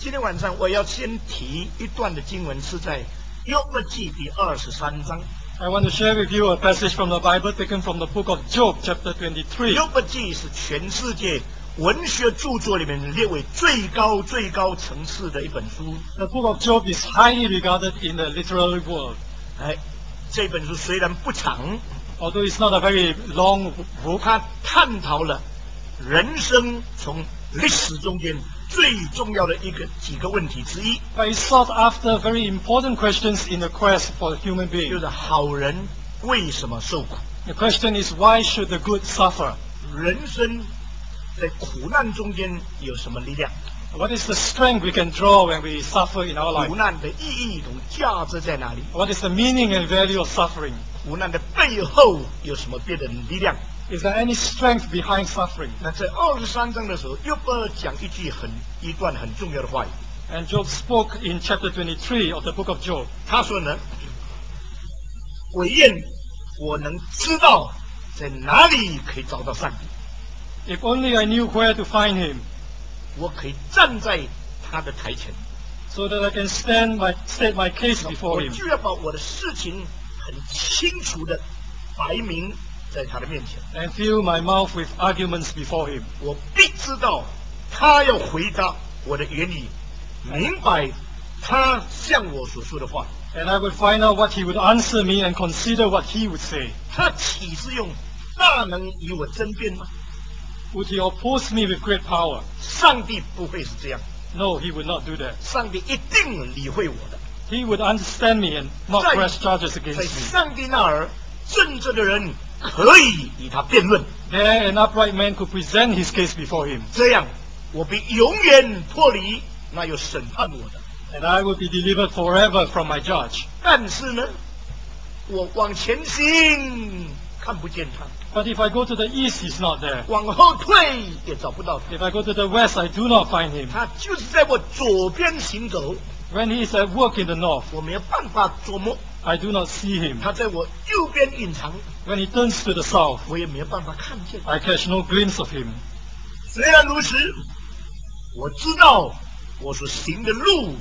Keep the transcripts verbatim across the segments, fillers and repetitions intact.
今天晚上我要先提一段的经文，是在约伯记第二十三章。 I want to share with you a passage from the Bible taken from the book of Job, chapter twenty-three. 约伯记是全世界文学著作里面列为最高最高层次的一本书。 The book of Job is highly regarded in the literary world. 哎，这本书虽然不长， Although it's not a very long book, 它探讨了人生从历史中间最重要的一个几个问题之一， but it sought after very important questions in the quest for the human 就 being. 是好人为什么受苦？ The question is, why should the good suffer? 人生在苦难中间有什么力量？ What is the strength we can draw when we suffer in our 苦 life? 难的意义同价值在哪里？ What is the meaning and value of suffering? 苦难的背后有什么别的力量？ Is there any strength behind suffering? 那在二十三章的时候，约伯讲一句很一段很重要的话语。 And Job spoke in chapter twenty-three of the book of Job. 他说呢，我愿我能知道在哪里可以找到上帝， If only I knew where to find him, 我可以站在他的台前， so that I can stand my, state my case 我 before him. 就要把我的事情很清楚的摆明在他的面前， And fill my mouth with arguments before him. 我必知道他要回答我的言语，明白他向我所说的话。 And I would find out what he would answer me and consider what he would say. 他岂是用大能与我争辩吗？ Would he oppose me with great power? 上帝不会是这样， No, he would not do that. 上帝一定理会我的。 He would understand me and not 在 press charges 在 against me. 上帝那儿，正直的人可以与他辩论， There, an upright man could present his case before him, 这样我必永远脱离那有审判我的。 and I would be delivered forever from my judge. 但是呢，我往前行看不见他， But if I go to the east, he's not there. 往后退也找不到他。 If I go to the west, I do not find him. 他就是在我左边行走， When he is at work in the north, 我没有办法琢磨； I do not see him. 他在我右边隐藏， When he turns to the south, 我也没有办法看见。 I catch no glimpse of him. 虽然如此，我知道我所行的路，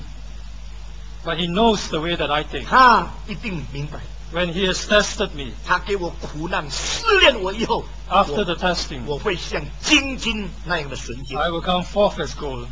But he knows the way that I take. 他一定明白。 When he has tested me, 他给我苦难试炼我以后， after 我 the testing, 我会像金金那样的纯洁。 I will come forth as gold.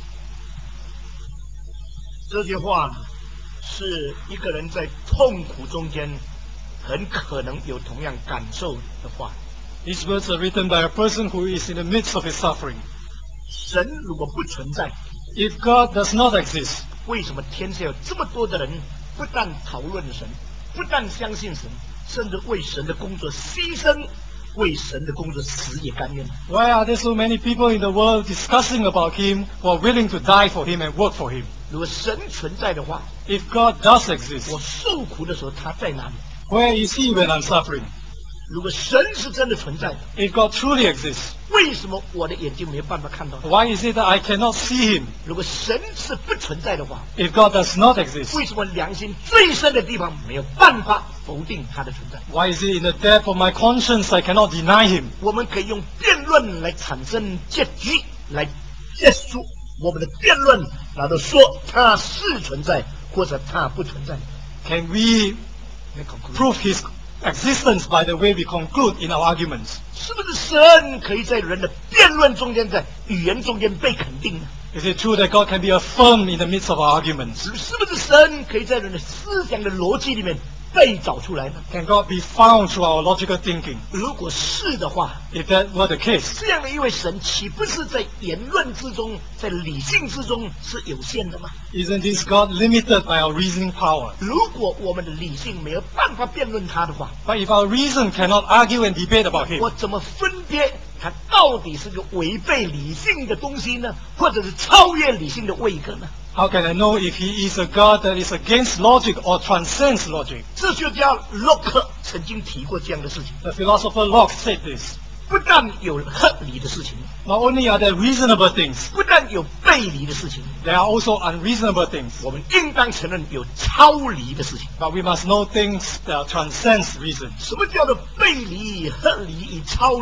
这句话是一个人在痛苦中间很可能有同样感受的话。 These words are written by a person who is in the midst of his suffering. 神如果不存在， If God does not exist, 为什么天下有这么多的人不但讨论神，不但相信神，甚至为神的工作牺牲，为神的工作死也甘愿？ why are there so many people in the world discussing about him who are willing to die for him and work for him? 如果神存在的话， If God does exist, 我受苦的时候他在哪里？ where is he when I'm suffering? 如果神是真的存在的， If God truly exists, 为什么我的眼睛没有办法看到他？ why is it that I cannot see him? 如果神是不存在的话， If God does not exist, 为什么良心最深的地方没有办法否定他的存在？ why is it in the depth of my conscience I cannot deny him? 我们可以用辩论来产生结局，来结束我们的辩论，然后说他是存在或者他不存在。 Can we prove his existence by the way we conclude in our arguments? 是不是神可以在人的辩论中间，在语言中间被肯定呢？ Is it true that God can be affirmed in the midst of our arguments? 是是不是神可以在人的思想的逻辑里面被找出来呢？ Can God be found through our logical thinking? 如果是的话， If that were the case, 这样的一位神，岂不是在言论之中，在理性之中是有限的吗？ isn't this God limited by our reasoning power? 如果我们的理性没有办法辩论他的话， But if our reason cannot argue and debate about him, 我怎么分别它到底是个违背理性的东西呢，或者是超越理性的位格呢？ how can I know if he is a God that is against logic or transcends logic? 哲学家洛克曾经提过这样的事情： The philosopher Locke said this. 不但有合理的事情， Not only are there reasonable things, 不但有背离的事情， there are also unreasonable things. 我们应当承认有超离的事情。 But we must know things that transcends reason. 什么叫做背离、合理与超离呢？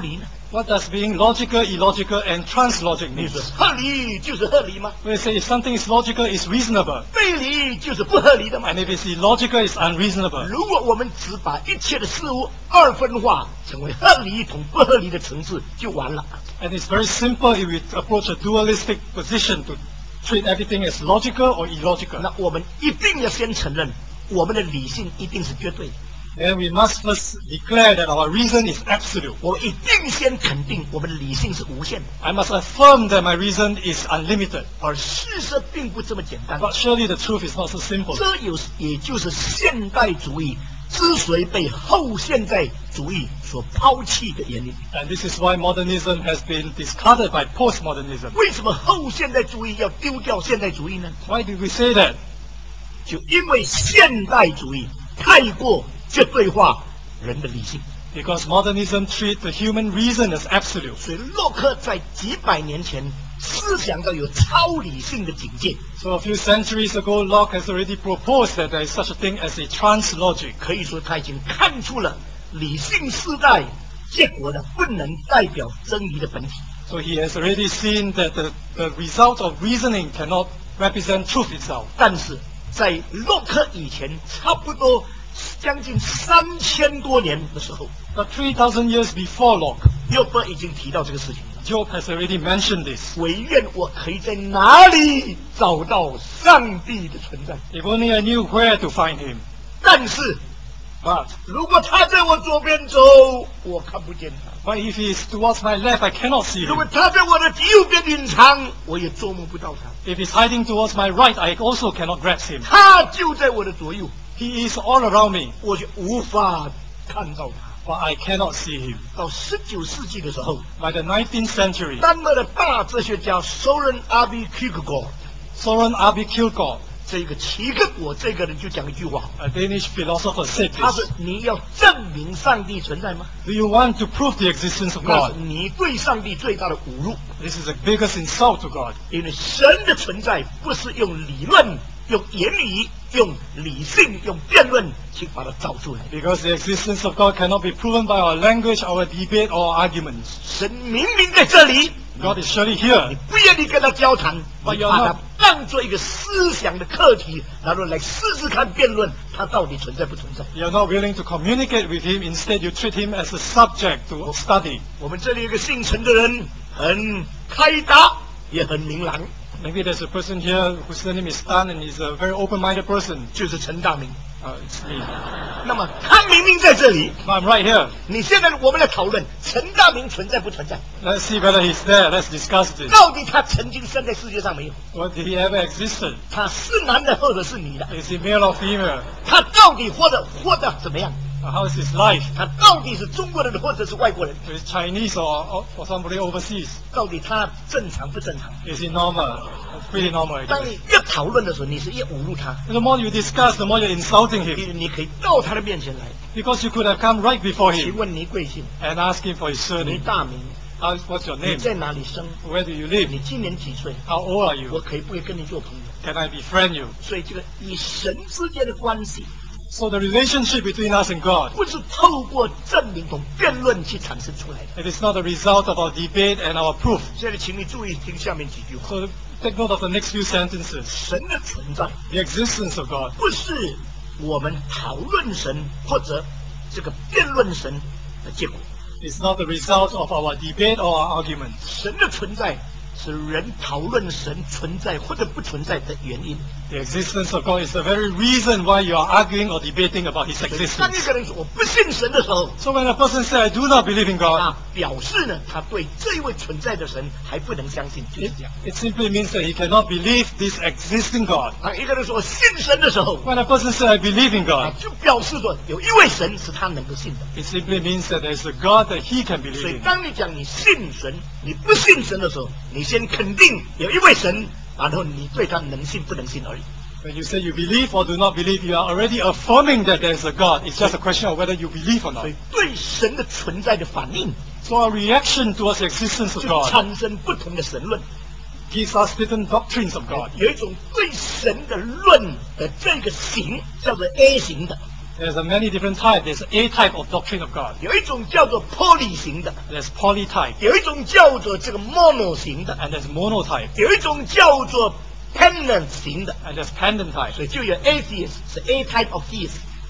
What does being logical, illogical, and translogic 你 mean? 说合理就是合理吗？ We say if something is logical, it's reasonable. 非理就是不合理的吗？ And if it's illogical, it's unreasonable. 如果我们只把一切的事物二分化，成为合理同不合理的层次，就完了。 And it's very simple if we approach a dualistic position to treat everything as logical or illogical. 那我们一定要先承认，我们的理性一定是绝对的。 Then we must first declare that our reason is absolute. 我们一定先肯定我们的理性是无限的， I must affirm that my reason is unlimited. 而事实并不这么简单。 But surely the truth is not so simple. 这有也就是现代主义之所以被后现代主义所抛弃的原因。 And this is why modernism has been discarded by postmodernism. 为什么后现代主义要丢掉现代主义呢？ Why did we say that? 就因为现代主义太过绝对化人的理性。 Because modernism treats the human reason as absolute. 所以洛克在几百年前思想到有超理性的境界， So a few centuries ago, Locke has already proposed that there is such a thing as a translogic. 可以说他已经看出了理性时代结果呢不能代表真理的本体。 So he has already seen that the, the result of reasoning cannot represent truth itself. 但是在洛克以前，差不多将近三千多年的时候， But three thousand years before Locke, 约伯已经提到这个事情了。 Job has already mentioned this. 唯愿我可以在哪里找到上帝的存在。 If only I knew where to find him. 但是， But, 如果他在我左边走，我看不见他； but if he is towards my left, I cannot see 如果 him. 他在我的右边隐藏，我也捉摸不到他。 If he's hiding towards my right, I also cannot grasp him. 他就在我的左右， He is all around me, 我就无法看到他。 but I cannot see him. 到十九世纪的时候， By the nineteenth century, 丹麦的大哲学家 Soren R B Kierkegaard Soren Arby Kierkegaard, 这个齐克果这个人就讲一句话， a Danish philosopher, said 他说 this. 你要证明上帝存在吗？ Do you want to prove the existence of 那是 God? 你对上帝最大的侮辱， This is the biggest insult to God. 因为神的存在不是用理论、用言语、用理性、用辩论去把它找出来。 Because the existence of God cannot be proven by our language, our debate, or arguments. 神明明在这里， God is surely 你 here, 不愿意跟他交谈， But 你 you're 把 not- 它当做一个思想的课题，然后来试试看辩论它到底存在不存在。 you're not willing to communicate with him. Instead, you treat him as a subject to study. 我们这里有一个姓陈的人，很开达，也很明朗， Maybe there's a person here whose surname is Tan and he's a very open-minded person. 就是陈大明。 Uh, it's me. 那么他明明在这里， But I'm right here. 你现在我们来讨论陈大明存在不存在？ Let's see whether he's there. Let's discuss this. 到底他曾经生在世界上没有？ What, did he ever existed? 他是男的或者是女的？ Is he male or female? 他到底活得活得怎么样？ Uh, How is his life? 他到底是中国人或者是外国人？ Is he Chinese or, or, or somebody overseas? 到底他正常不正常？ Is he normal? Pretty normal, 当 actually. 你越讨论的时候，你是越侮辱他， The more you discuss, the more you're insulting 因 him. 为你可以到他的面前来， Because you could have come right before 请 him 问你贵姓？ and asked him for his 你 surname. 大名？ How, what's your 你 name? 在哪里生？ Where do you live? 你今年几岁？ How old are 我 you? 可以不可以跟你做朋友？ Can I befriend you? 所以这个与神之间的关系， So the relationship between us and God, 不是透过证明同辩论去产生出来的。 it is not a result of our debate and our proof. 现在，请你注意听下面几句话： So take note of the next few sentences. 神的存在 The existence of God 不是我们讨论神或者这个辩论神的结果， is not the result of our debate or our arguments. 神的存在是人讨论神存在或者不存在的原因。 The existence of God is the very reason why you are arguing or debating about His 当一 existence. 个人说我不信神的时候， So when a person says, I do not believe in God, 他表示呢，他对这一位存在的神还不能相信，就是 it, 这样。 it simply means that he cannot believe this existing God. 当一个人说信神的时候， When a person says, I believe in 他 God, 就表示说有一位神是他能够信的。 it simply means that there is a God that he can 所 believe 以， in. 当你讲你信神，你不信神的时候，你先肯定有一位神，然后你对他能信不能信而已。 When you say you believe or do not believe, you are already affirming that there is a God. It's just a question of whether you believe or 所 not. 以，对神的存在的反应， So our reaction towards the existence of 就 God 产生不同的神论。 gives us different doctrines of God. 有一种对神的论的这个型叫做 A 型的， There's a many different types. There's A type of doctrine of God. 有一种叫做 poly 型的， There's poly type, 有一种叫做这个 mono 型的， and there's mono type, 有一种叫做 pendant 型的， and there's pendant type. 所以就有 atheist 是 A type of theist，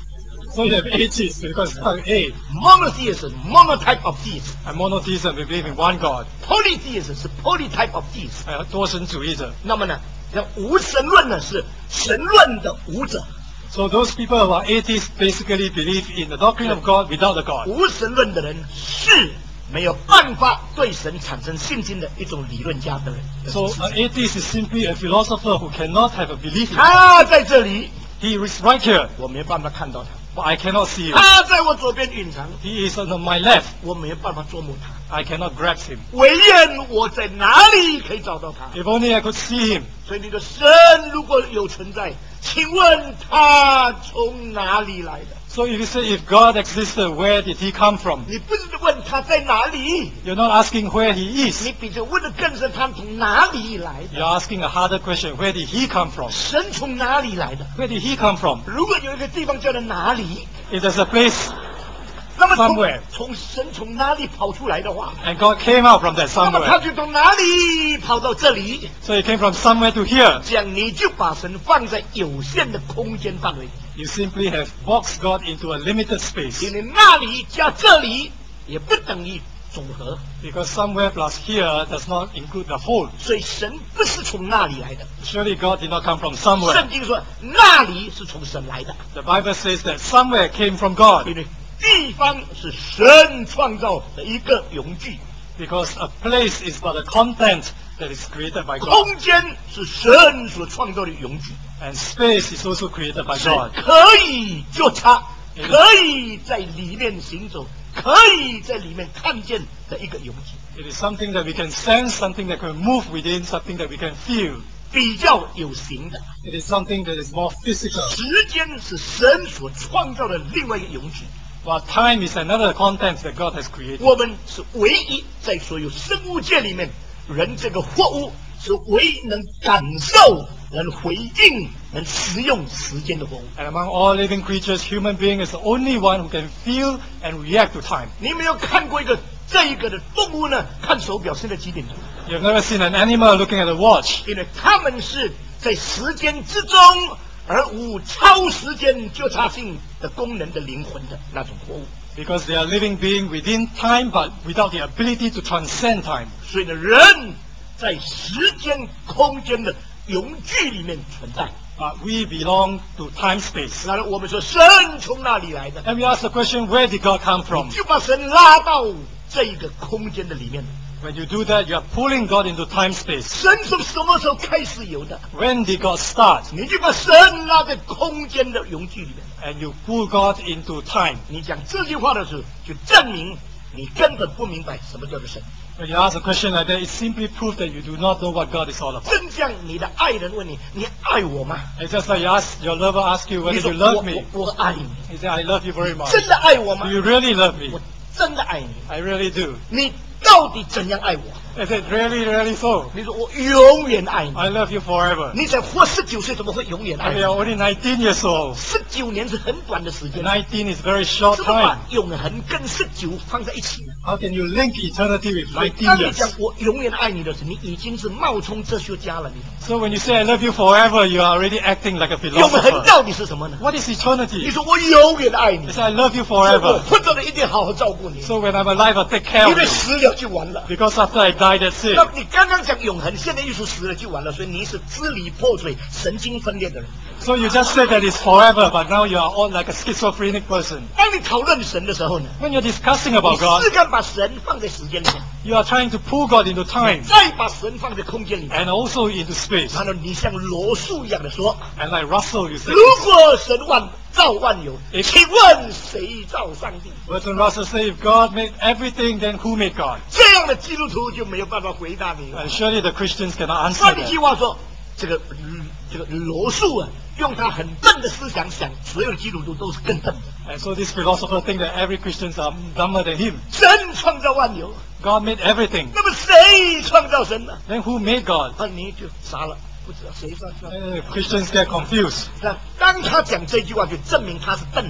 So you have atheists because it's type A, monotheist 是 monotype of theist， and monotheism we believe in one God. polytheist 是 polytype of theist。 还有多神主义者。 那么呢，像无神论呢是神论的无者， So those people who are atheists basically believe in the doctrine of God without the God. 无神论的人是没有办法对神产生信心的一种理论家的人。 So an atheist is simply a philosopher who cannot have a belief in God. 他在这里， He is right here, 我没有办法看到他； but I cannot see him. 他在我左边隐藏， He is on my left. 我没有办法捉摸他。 I cannot grasp him. 唯愿我在哪里可以找到他？ If only I could see him. 所以你的神如果有存在，请问他从哪里来的？ So if you say if God existed, where did he come from? 你不是问他在哪里， You're not asking where he is. 你比这问的更是他从哪里来的？ You're asking a harder question. Where did he come from? 神从哪里来的？ Where did he come from? 如果有一个地方叫做哪里， If there's a place 那么从 Somewhere 从神从哪里跑出来的话， and God came out from that 那么他 somewhere, 就从哪里跑到这里？ so he came from somewhere to here. 这样你就把神放在有限的空间范围里， You simply have boxed God into a limited space 因为那里加这里也不等于总和， because somewhere plus here does not include the whole. 所以神不是从那里来的。 Surely God did not come from somewhere. 圣经说那里是从神来的， The Bible says that somewhere came from God 因为地方是神创造的一个永具， because a place is but a content that is created by God, 空间是神所创造的永具， and space is also created by 是 God. 可以觉察，可以在里面行走，可以在里面看见的一个永具， It is something that we can sense, something that can move within, something that we can feel. 比较有形的。 It is something that is more physical. 时间是神所创造的另外一个永具， While time is another content that God has created. 我们是唯一在所有生物界里面，人这个货物是唯一能感受、能回应、能使用时间的活物。 And among all living creatures, human being is the only one who can feel and react to time. 你有没有看过一个这一个的动物呢？看手表现在几点钟？ You've never seen an animal looking at a watch 因为它们是在时间之中而无超时间觉察性的功能的灵魂的那种活物。 because they are living being within time but without the ability to transcend time. 所以呢，人在时间、空间的永距里面存在。 But we belong to time space. 那我们说神从哪里来的？ And we ask the question, where did God come from? 就把神拉到这一个空间的里面。 When you do that, you are pulling God into time space. 神从什么时候开始有的？ When did God start? 你就把神拉在空间的永距里面。 And you pull God into time. 你讲这句话的时候，就证明你根本不明白什么叫做神。 When you ask a question like that, it simply proves that you do not know what God is all about. 真像你的爱人问你：“你爱我吗 It's just like you ask, your lover asks you？” 你 whether 说 you 我 love me. 我我爱你， He said, I love you very much. 真的爱我吗 Do？you really love me? 我真的爱你。 I really do. 你到底怎样爱我？ I said, really, really so. 你说我永远爱你。 I love you forever. 你才活十九岁，怎么会永远爱 And 你 we？are only nineteen years old. 十九年是很短的时间， nineteen is very short 怎么把 time. 永恒跟十九放在一起呢？ How can you link eternity with 所以 nineteen 当你讲 years? 我永远爱你的时候，你已经是冒充哲学家了。你 So when you say I love you forever, you are already acting like a 永恒 philosopher. 到底是什么呢？ What is 你 eternity? 说我永远爱你 I，say I love you 我 forever. 活着了一定好好照顾你， So when I'm alive, I'll take care 因 of 为 you. 死了就完了。 Because after I die, that's 那 it. 你刚刚讲永恒，现在又说死了就完了，所以你是支离破碎、神经分裂的人。 So you just said that it's forever, but now you are all like a schizophrenic person. 当你讨论神的时候呢， When you're discussing 你 about God, 试敢把神放在时间里面， you are trying to pull God into time 再把神放在空间里面， and also into space. 然后你像罗素一样的说： And like Russell, you said, 如果神万造万有，请问谁造上帝？ Bertrand Russell said, if God made everything, then who made God? 这样的基督徒就没有办法回答你了。 And surely the Christians cannot answer 换一句 that. 话说，这个嗯这个罗素啊，用他很笨的思想想，所有的基督徒都是更笨的。 And so this philosopher think that every Christian are dumber than him. 神创造万有， God made everything. 那么谁创造神呢？ Then who made God? 那你就傻了，不知道谁创造。 Uh, Christians get confused. 那当他讲这句话，就证明他是笨的，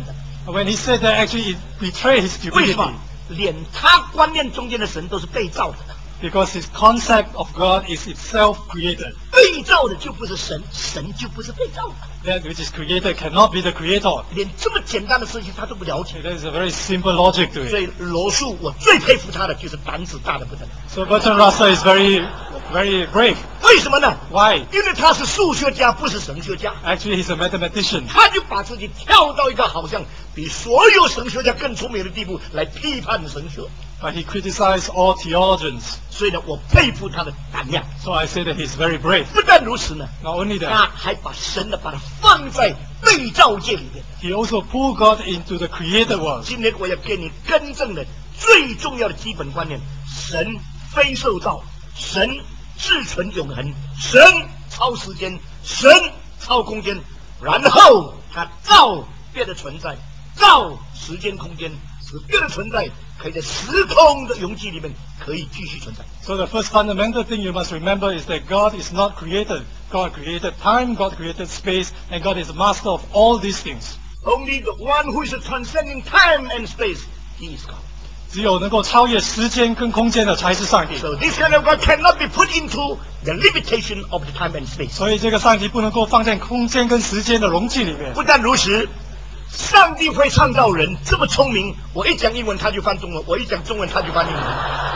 When he said that, actually it betrayed his 为什么 stupidity.？ 连他观念中间的神都是被造的， Because his concept of God is itself created. 被造的就不是神，神就不是被造的。 That which is created cannot be the creator. 连这么简单的事情他都不了解， There is a very simple logic to 所 it. 以罗素我最佩服他的就是胆子大的不得了。 So Bertrand Russell is very, very brave. 为什么呢？ Why? 因为他是数学家，不是神学家。 Actually, he's a mathematician. 他就把自己跳到一个好像比所有神学家更聪明的地步来批判神学， But he criticized all theologians. 所以呢，我佩服他的胆量。 So I say that he's very brave. 不但如此呢， Not only 他 that, 还把神呢把它放在被造界里面。 he also pulled God into the created world. 今天我要给你更正的最重要的基本观念：神非受造，神自存永恒，神超时间，神超空间，然后他造别的存在，造时间空间，使别的存在可以在时空的容积里面可以继续存在。 So the first fundamental thing you must remember is that God is not created. God created time, God created space, and God is the master of all these things. Only the one who is transcending time and space, he is God. 只有能够超越时间跟空间的才是上帝。 So this kind of God cannot be put into the limitation of the time and space. 所以这个上帝不能够放在空间跟时间的容器里面。 不但如此，上帝会创造人，这么聪明，我一讲英文他就翻中文，我一讲中文他就翻英文。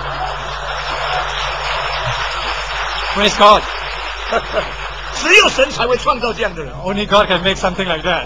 Praise God. 只有神才会创造这样的人。 Only God can make something like that.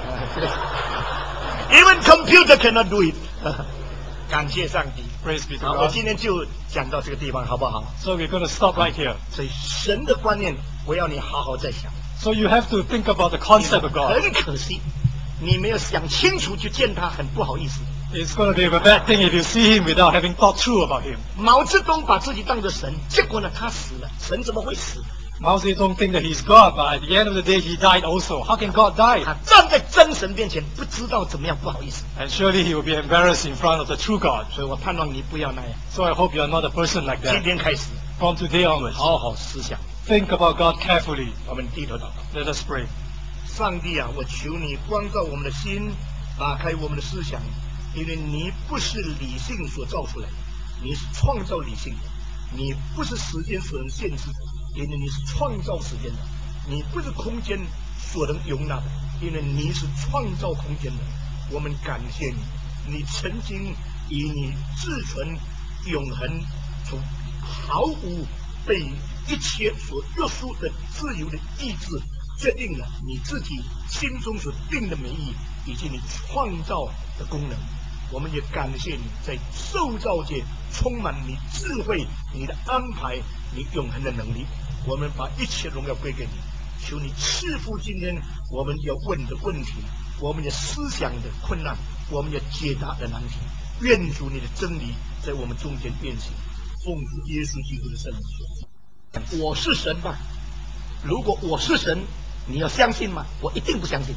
Even computer cannot do it. 感谢上帝。 Praise be to 好，我 God. 今天就讲到这个地方，好不好？ So we're going to stop right here. 所以神的观念，我要你好好再想。 So you have to think about the concept of God. 很可惜，你没有想清楚就见他，很不好意思。 It's going to be a bad thing if you see him without having thought through about him. 毛泽东把自己当作神，结果呢，他死了。神怎么会死？ Mao Zedong think that he's God, but at the end of the day, he died also. How can God die? 他站在真神面前，不知道怎么样，不好意思。 And surely he will be embarrassed in front of the true God. 所以我盼望你不要那样。 So I hope you're not a person like 今 that. 天开始， From today onwards, 好好思想。 think about God carefully. 我们低头祷告。 Let us pray. 上帝啊，我求你光照我们的心，打开我们的思想，因为你不是理性所造出来，你是创造理性的；你不是时间所能限制的，因为你是创造时间的；你不是空间所能容纳的，因为你是创造空间的。我们感谢你，你曾经以你自存永恒、从毫无被一切所约束的自由的意志，决定了你自己心中所定的美意，以及你创造的功能。我们也感谢你在受造界充满你智慧、你的安排、你永恒的能力。我们把一切荣耀归给你，求你赐福今天我们要问的问题，我们的思想的困难，我们要解答的难题。愿主你的真理在我们中间运行，奉主耶稣基督的圣名。我是神吧？如果我是神，你要相信吗？我一定不相信。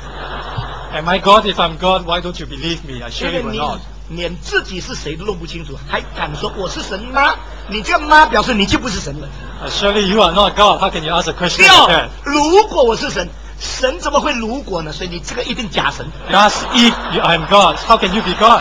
Am I God? If I'm God, why don't you believe me? I 因 surely 为 will 你 not. 连自己是谁都弄不清楚，还敢说我是神吗？你这样吗？表示你就不是神了。 Uh, surely you are not God. How can you ask a question 第 like 二 that?， 如果我是神，神怎么会如果呢？所以你这个一定假神。 Thus, if you- I am God, how can you be God?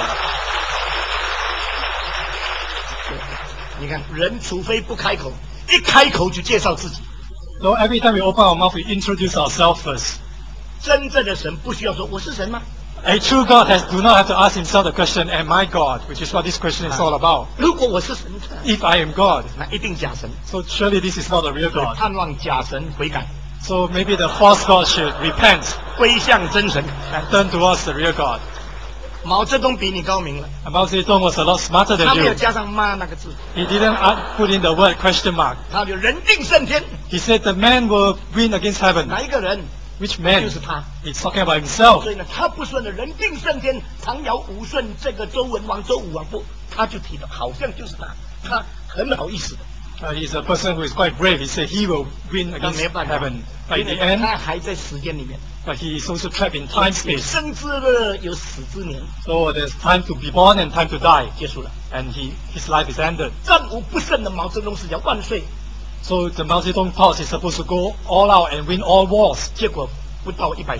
你看，人除非不开口，一开口就介绍自己。 So every time we open our mouth, we introduce ourselves first. 真正的神不需要说我是神吗？ A true God has do not have to ask himself the question, "Am I God?" Which is what this question is all about. 如果我是神， If I am God, 那一定假神。 so surely this is not a real 所以 God. 盼望假神悔改， So maybe the false God should repent 归向真神。 and turn towards the real God. 毛泽东比你高明了， And Mao Zedong was a lot smarter 他 than 没有 you. 加上妈那个字， He didn't add- put in the word question mark. 他就人定胜天。 He said the man will win against heaven. 哪一个人？ Which man? 就是他。 He's talking about himself. 所以呢，他不说呢，人定胜天，唐尧武舜这个周文王、周武王不，他就提的，好像就是他，他很好意思的。 Uh, he's a person who is quite brave. He said he will win 但 against 没办法， heaven. But 因 in 为 the end, 他还在时间里面。 but he is also trapped in time 有 space. 生之日，有死之年， So there's time to be born and time to die. 结束了。 And he, his life is ended. 战无不胜的毛泽东是讲万岁， So the Mao Zedong thought he's supposed to go all out and win all wars. 结果不到一百岁，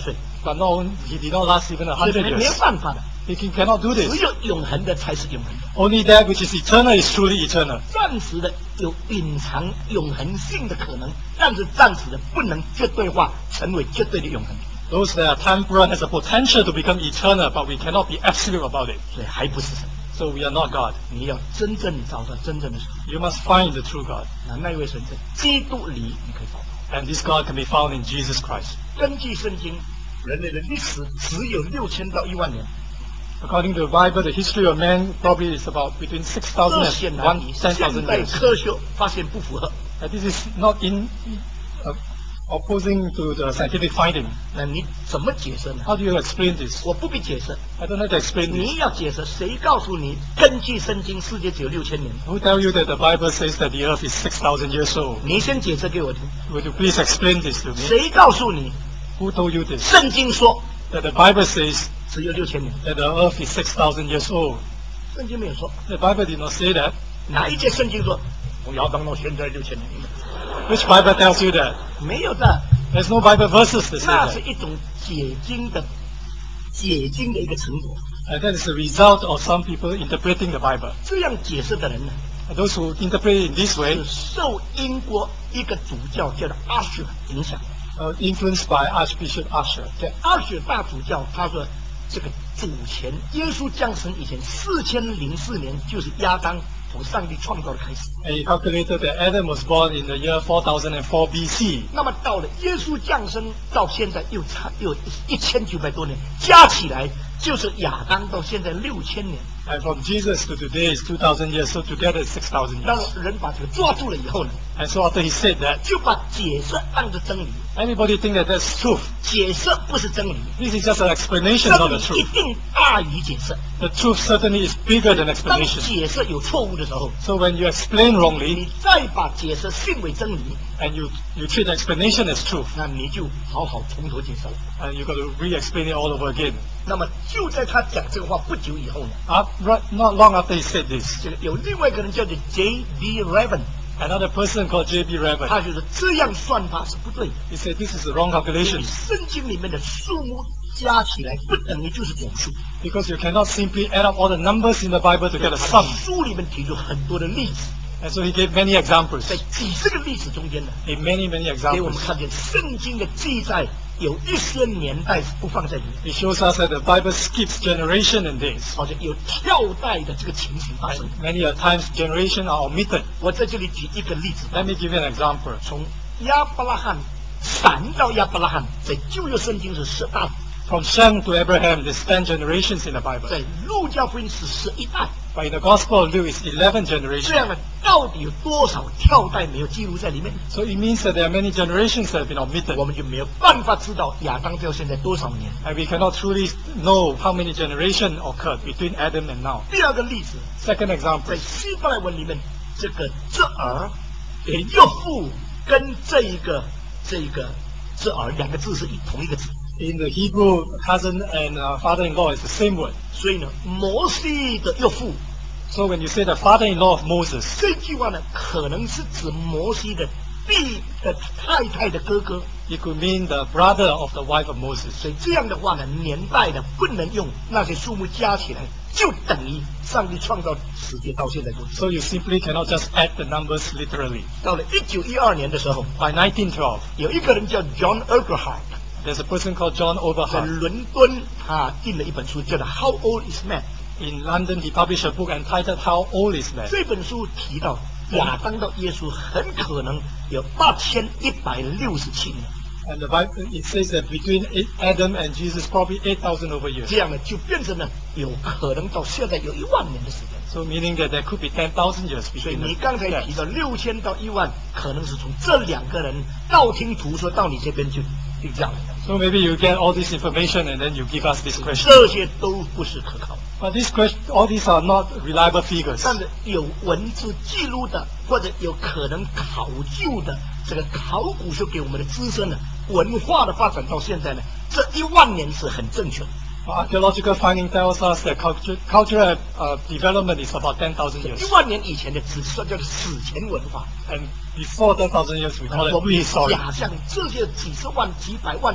But no, he did not last even a 所以 hundred 没没有 years. 办法的， He can, cannot do 只 this. 有永恒的才是永恒的， Only that which is eternal is truly eternal. 暂时的有隐藏永恒性的可能，但是暂时的不能绝对化，成为绝对的永恒， Those that are temporal has a potential to become eternal, but we cannot be absolute about it. 所以还不是神。 So we are not God. 你要真正找到真正的神， You must find the true God. 那那位神在基督里你可以找到。 And this God can be found in Jesus Christ. 根据圣经，人类的历史只有六千到一万年， According to the Bible, the history of man probably is about between six 这 thousand 显 and 然 one 与 ten 现 thousand 代 years. 科学发现不符合。 And this is not in uh, opposing to the scientific finding. 那你怎么解释呢？ How do you explain this? 我不必解释， I don't have to explain 你 this. 要解释，谁告诉你？根据圣经，世界只有六千年， Who tell you that the Bible says that the earth is six thousand years old? 你先解释给我听。 Would you please explain this to me? 谁告诉你？ Who told you this? 圣经说 That the Bible says 只有六千年， that the earth is six thousand years old. 圣经没有说。 The Bible did not say that. 哪一节圣经说从亚当到现在六千年？ Which Bible tells you that? 没有的， There's no Bible verses that say 那是 that. 一种解经的解经的一个成果。 And that is the result of some people interpreting the Bible. 这样解释的人呢， And those who interpret it in this way 是受英国一个主教叫做阿舍影响。 are influenced by Archbishop Usher. 这阿舍大主教他说，这个主前耶稣降生以前四千零四年就是亚当从上帝创造的开始。 And he calculated that Adam was born in the year four thousand four B C. 那么到了耶稣降生到现在又差又一千九百多年，加起来就是亚当到现在六千年。 And from Jesus to today is two thousand years, so together it's six thousand 当 years. 人把这个抓住了以后呢， And so after he said that, 就把解释当作真理。 everybody think that that's truth. 解释不是真理， This is just an explanation, 真 not the 理一 truth. 定大于解释。 The truth certainly is bigger than 当 explanation. 解释有错误的时候， So when you explain 你 wrongly 再把解释信为真理， and you, you treat the explanation as truth, 那你就好好从头解释了。 and you got to re-explain it all over again. 那么就在他讲这个话不久以后呢， Uh, right, not long after he said this, 这个有另外一个人叫做 J B Raven， another person called J B Rabbit, 他就说这样算法是不对的， he said this is the wrong 因为 calculation 圣经里面的数目加起来不等于就是总数。 because you cannot simply add up all the numbers in the Bible to get a sum. 书里面提出很多的例子， And so he gave many examples. 在几十个例子中间呢， In many, many 给我们 examples. 看见圣经的记载有一些年代是不放在里面， It shows us that the Bible skips generation and days. 好像有跳代的这个情形发生。 Many a times generation are omitted. 我在这里举一个例子， Let me give you an example. 从亚伯拉罕闪到亚伯拉罕，在旧约圣经是十代， From Shem to Abraham, there's ten generations in the Bible. 在路加福音是十一代， But in the Gospel of Luke, it's eleven 这 generations. 样呢，到底有多少跳代没有记录在里面？ So it means that there are many generations that have been omitted. 我们就没有办法知道亚当到现在多少年。 And we cannot truly know how many generations occurred between Adam and now. 第二个例子， Second 在 example, 希伯来文里面，这个这儿的岳父跟这一个这一个这儿两个字是一同一个字， in the Hebrew, cousin and uh, father-in-law is the same word. 所以呢，摩西的岳父 So when you say the father-in-law of Moses, 这句话呢，可能是指摩西的弟的太太的哥哥， it could mean the brother of the wife of Moses. 所以这样的话呢，年代呢不能用那些数目加起来，就等于上帝创造世界到现在多久。 So you simply cannot just add the numbers literally. 到了一九一二年的时候， By nineteen twelve, 有一个人叫 John Eberhard， there's a person called John 在 Oberhart. 伦敦，他印了一本书，叫做《How Old Is Man》。 In London, he published a book entitled How Old is Man? 这本书提到亚当到耶稣很可能有八千一百六十七年， And the Bible, it says that between eight- Adam and Jesus, probably eight thousand over years. 这样呢就变成了有可能到现在有一万年的时间。 So meaning that there could be ten thousand years 所以 between 你 the 刚才提 steps. 到六千到一万，可能是从这两个人道听途说到你这边去就这样来的， So maybe you get all this information and then you give us this question. 这些都不是可靠的。 But this question, all these are not reliable figures. 但是有文字记录的，或者有可能考究的，这个考古学给我们的资深呢，文化的发展到现在呢，这一万年是很正确的。 Archaeological finding tells us that culture, cultural uh, development is about ten thousand 一 years. 万年以前的只算叫做史前文化， And before ten thousand years, we call 我 it 们 prehistoric. 假象这些几十万、几百万人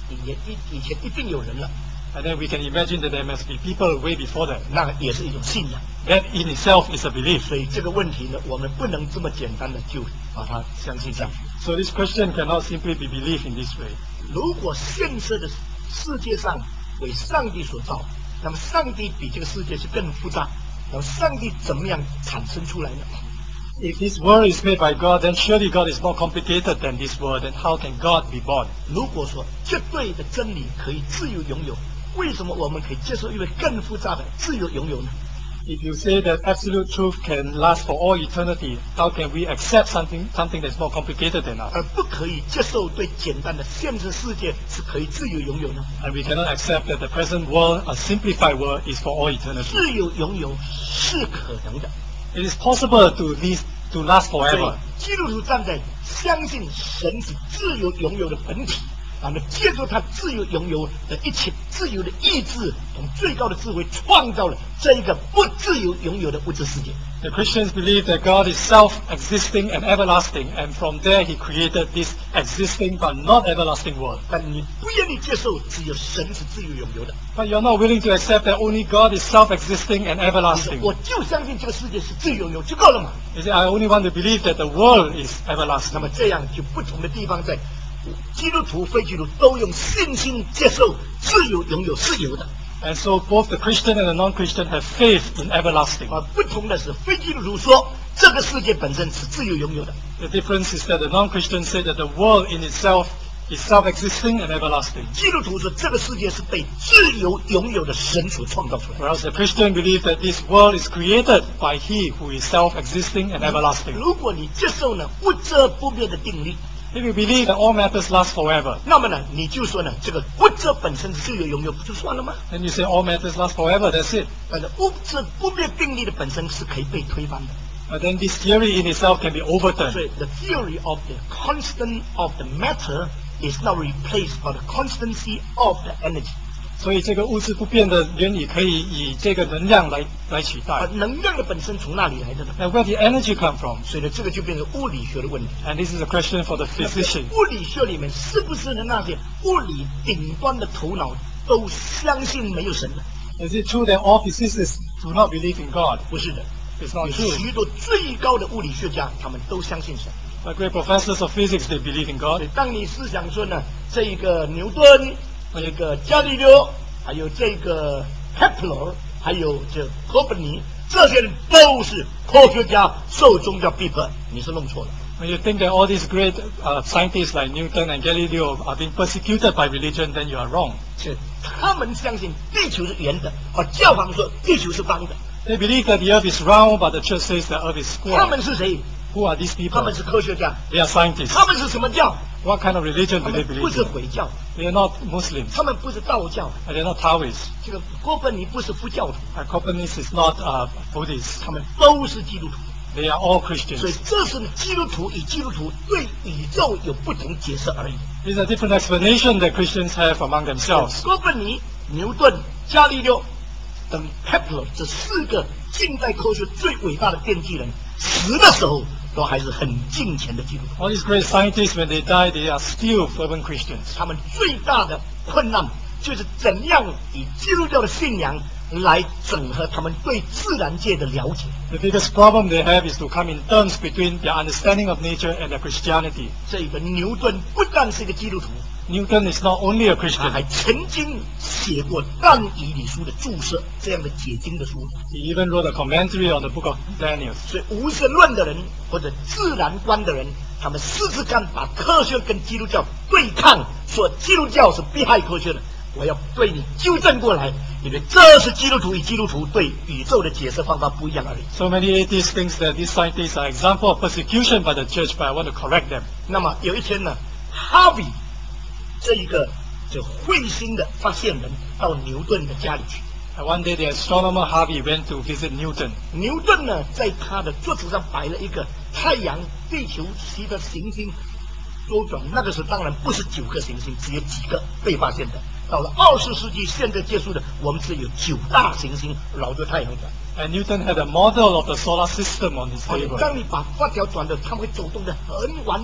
也以以前一定有人了， And then we can imagine that there must be people way before that. 那也是一种信仰。 That in itself is a belief. 所以这个问题呢，我们不能这么简单的就把它相信下去。 So this question cannot simply be believed in this way. 如果现实的世界上为上帝所造，那么上帝比这个世界是更复杂。那么上帝怎么样产生出来呢？ If this world is made by God, then surely God is more complicated than this world. And how can God be born? 如果说绝对的真理可以自由拥有，为什么我们可以接受一位更复杂的自由拥有呢？ If you say that absolute truth can last for all eternity, how can we accept something something that's more complicated than us? 而不可以接受对简单的现实世界是可以自由拥有呢？ And we cannot accept that the present world, a simplified world, is for all eternity. 自由拥有是可能的。 It is possible to last, to last 所以 forever. 基督徒站在相信神是自由拥有的本体，那么借助他自由拥有的一切自由的意志，从最高的智慧创造了这一个不自由拥有的物质世界。 The Christians believe that God is self-existing and everlasting, and from there He created this existing but not everlasting world. 但你不愿意接受只有神是自由拥有的， But you're not willing to accept that only God is self-existing and 你说 everlasting. 我就相信这个世界是自由拥有就够了嘛？ You say, I only want to believe that the world is 那 everlasting. 么这样就不同的地方在基督徒、非基督徒都用信心接受自由拥有是有的。 And so both the Christian and the non-Christian have faith in everlasting. 而不同的是，非基督徒说这个世界本身是自由拥有的， The difference is that the non-Christians say that the world in itself is self-existing and everlasting. 基督徒说这个世界是被自由拥有的神所创造出来的。 Whereas the Christian believe that this world is created by He who is self-existing and everlasting. 如果你接受呢物质不变的定律， If you believe that all matters last forever, 那么呢你就说呢这个物质本身是自由拥有，不就算了吗？ then you say all matters last forever, that's it. 但是物质不变定律的本身是可以被推翻的。 But then this theory in itself can be overturned. 所以 the theory of the constant of the matter is now replaced by the constancy of the energy。 所以这个物质不变的原理可以以这个能量来来取代。 而能量的本身从哪里来的呢？ Now where did energy come from? 所以呢，这个就变成物理学的问题。 And this is a question for the physician. 物理学里面是不是呢那些物理顶端的头脑都相信没有神呢？ Is it true that all physicists do not believe in God? 不是的， It's 有 not true. 许多最高的物理学家，他们都相信神。 But great professors of physics, they believe in 所 God. 以当你思想说呢，这一个牛顿、这个伽利略，还有这个 Kepler， 还有这哥本尼，这些人都是科学家，受宗教逼迫，你是弄错了。 When you think that all these great uh, scientists like Newton and Galileo are being persecuted by religion, then you are wrong. 是他们相信地球是圆的，而教皇说地球是方的。 They believe that the earth is round, but the church says the earth is 他 square. 们是谁？ Who are these 他 people? 们是科学家。 They are scientists. 他们是什么教？ What kind of religion 他 do they 们不 believe 是 in? 回教， They are not Muslims. 他们不是道教， And they are not Taoists. 这个哥本尼不是佛教徒， And Copernicus is not uh, Buddhist. 他们都是基督徒。 They are all 所以 Christians. 这是基督徒与基督徒对宇宙有不同解释而已。 These are different explanations that Christians have among themselves. 哥本尼、牛顿、伽利略等 Kepler 这四个近代科学最伟大的奠基人，死的时候都还是很敬虔的基督徒。 All these great scientists, when they die, they are still fervent Christians. 他们最大的困难就是怎样以基督教的信仰来整合他们对自然界的了解。 The biggest problem they have is to come in terms between their understanding of nature and their Christianity. 这个牛顿不但是一个基督徒， Newton is not only a 他 Christian, 还曾经写过《但以理书》的注释，这样的解经的书。 he even wrote a commentary on the book of Daniel. 所以无神论的人或者自然观的人，他们试试看把科学跟基督教对抗，说基督教是迫害科学的。我要对你纠正过来，因为这是基督徒与基督徒对宇宙的解释方法不一样而已。 So many atheists think that these scientists are example of persecution by the church, but I want to correct them. 那么有一天呢，哈维这一个这彗星的发现人到牛顿的家里去。 And one day the astronomer Harvey went to visit Newton. 牛顿呢，在他的桌子上摆了一个太阳、地球其他行星周转。那个时候当然不是九个行星，只有几个被发现的。到了二十世纪，现在结束的，我们只有九大行星绕着太阳转。 And Newton had a model of the solar system on his 哦 table. 当你把发条转的，它会走动的很完美，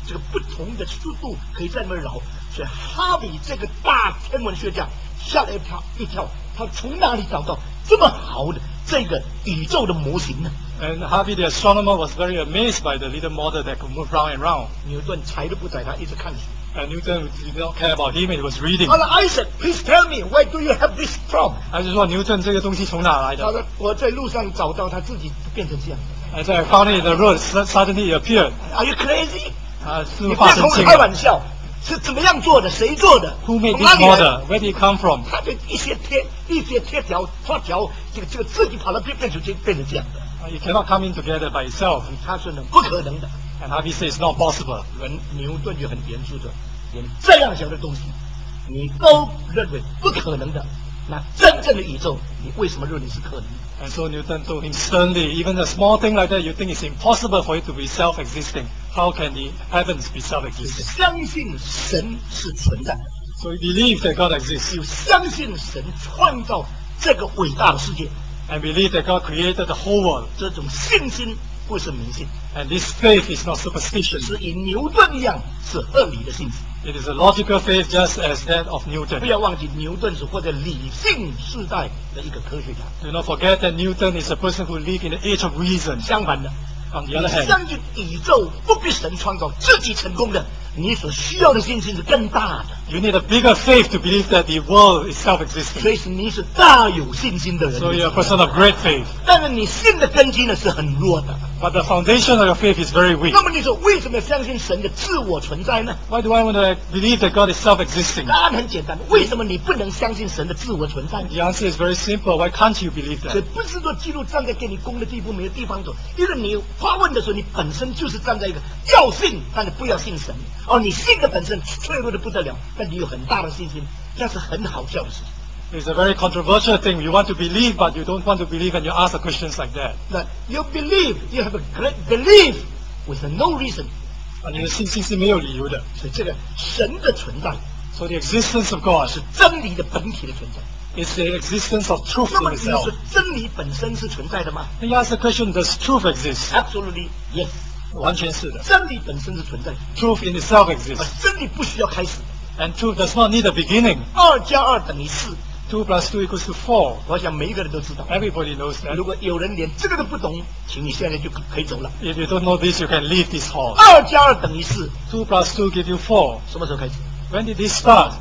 这个不同的速度可以在那边绕。所以哈比这个大天文学家吓了一跳一跳，他从哪里找到这么好的这个宇宙的模型呢？ And Harvey the astronomer was very amazed by the little model that could move round and round. 牛顿睬都不睬他，一直看书。 And Newton did not care about him and he was reading. 好了 ，Isaac, please tell me where do you have this from？ 他就说牛顿这个东西从哪来的？ 他说我在路上找到，他自己变成这样。 I said I found it in the road. Suddenly it appeared. Are you crazy？ 啊，是你不发神经要跟我开玩笑，是怎么样做的？谁做的 Who made 从哪 this 里来 model? Where did it come from? 他的一些贴一些贴条发条，这个这个自己跑到变变成这变成这样的。 It cannot come in together by itself. 他说呢，不可能的。 And Harvey says it's not possible. 人牛顿就很严肃的，连这样小的东西，你都认为不可能的，那真正的宇宙，你为什么认为是可能的？ And so Newton told him sternly, even a small thing like that, you think it's impossible for it to be self-existing. How can the heavens be self-existing? 相信神是存在的， So we believe that God exists 就相信神创造这个伟大的世界， and believe that God created the whole world. 这种信心不是迷信， And this faith is not superstition. 是以牛顿一样是合理的信心。 It is a logical faith just as that of 不 Newton. 要忘记，牛顿是活在理性时代的一个科学家。 Do not forget that Newton is a person who lived in the age of reason. 相反的， On the 你 other hand, 相信宇宙不必神创造，自己成功的，你所需要的信心是更大的。 you need a bigger faith to believe that the world is self-existing. 所以是你是大有信心的人。 So you're a person of great faith. 但是你信的根基呢是很弱的。 But the foundation of your faith is very weak. 那么你说为什么要相信神的自我存在呢？ Why do I want to believe that God is self-existing? 答案很简单，为什么你不能相信神的自我存在呢？ The answer is very simple. Why can't you believe 所以 that? 不是说基督站在给你攻的地步没有地方走，因为你发问的时候，你本身就是站在一个要信，但是不要信神。哦，你信的本身脆弱的不得了，但你有很大的信心，那是很好笑的事情。 It's a very controversial thing. You want to believe, but you don't want to believe, and you ask the questions like that. 那 you believe, you have a great belief with no reason。 啊，你的信心是没有理由的。 所以这个神的存在 So the existence of God 是真理的本体的存在。 is the existence of truth 那么 in 你说 itself. 真理本身是存在的吗 Then you ask the question, does truth exist? ？Absolutely yes。 完全是的。 真理本身是存在的， Truth in itself 而 exists. 真理不需要开始。 And truth does not need a beginning. 二加二等于四， Two plus two equals to four. 我想每一个人都知道。 Everybody knows that. 如果有人连这个都不懂，请你现在就可以走了。 If you don't know this, you can leave this hall. 二加二等于四， Two plus two give you four. 什么时候开始？ When did this start?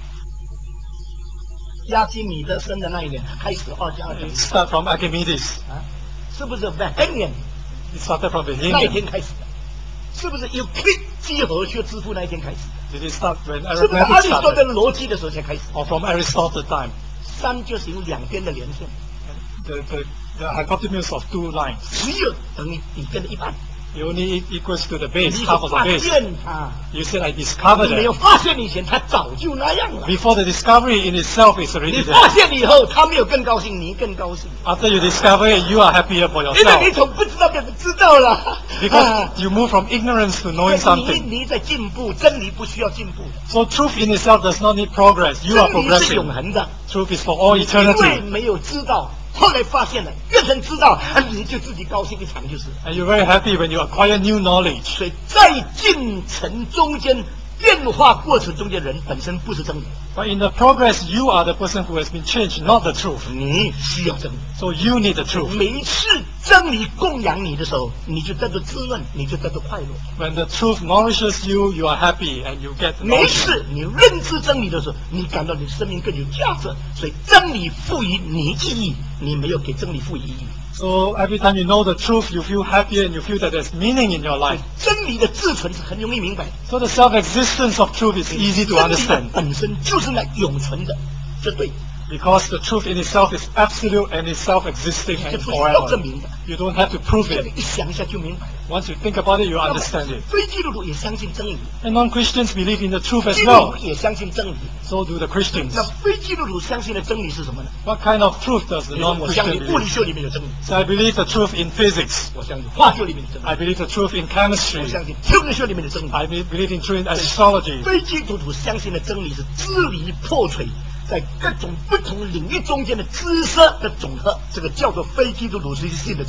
亚基米德生的那一年开始，二加二等于 It 四 started from Archimedes. 啊，是不是 Bahamian It started from 那一 Bohemia. 天开始的？是不是 Euclid 几何学之父那一天开始？ Did it start when 是不是阿 arithmetic 里多德 started? 逻辑的时候才开始？ Or from Aristotle time? 三就是有两边的连线， The, the, the hypotenuse of two lines. 只有等于底边的一半。 It only equals to the 你 base, 是 half of the 发 base. 现它， You said I discovered 你没有 it. 发现以前，它早就那样了。 Before the discovery in itself is 你 already 发 there. 现以后，他没有更高兴，你更高兴， After you discover it, you are happier for 因为 yourself. 你从不知道变成知道了。啊 Because you move from ignorance to knowing 你 something. 你在进步，真理不需要进步的， So truth in itself does not need progress. You are 真理是永 progressing. 恒的。 Truth is for all 因为 eternity. 没有知道，后来发现了，变成知道，啊你就自己高兴一场就是。 And you're very happy when you acquire new knowledge. 所以在进程中间、变化过程中间，人本身不是真理， But in the progress, you are the person who has been changed, not the truth. 你需要真理。 So you need the truth. 每一次真理供养你的时候，你就得到滋润，你就得到快乐。 When the truth nourishes you, you are happy and you get 每一 nourishment. 次你认知真理的时候，你感到你生命更有价值。所以真理赋予你意义，你没有给真理赋予意义。 So every time you know the truth, you feel happier and you feel that there's meaning in your 所以 life. 真理的自存是很容易明白的。 So the self-existence of truth is easy to 真理的 understand 本身就是那永存的，绝对， because the truth in itself is absolute and is self-existing 这 and 不需要证 forever. 明的。 You don't have to prove 这 it. 里一想一下就明白了。 Once you think about it, you 那么 understand it. 非基督徒也相信真理， And non-Christians believe in the truth as 基督 well. 徒也相信真理。 So do the Christians. 那非基督徒相信的真理是什么呢？ What kind of truth does the 比如说我相 non-Christian 信物理 believe? 学里面有真理， So I believe the truth in physics. 我相信化学里面有真理， I believe the truth in 我 chemistry. 相信天文学里面的真理。 I be- believe in truth in astrology. 非基督徒相信的真理是支离破碎，在各种不同领域中间的知识的总和，这个叫做非基督徒是信的真理。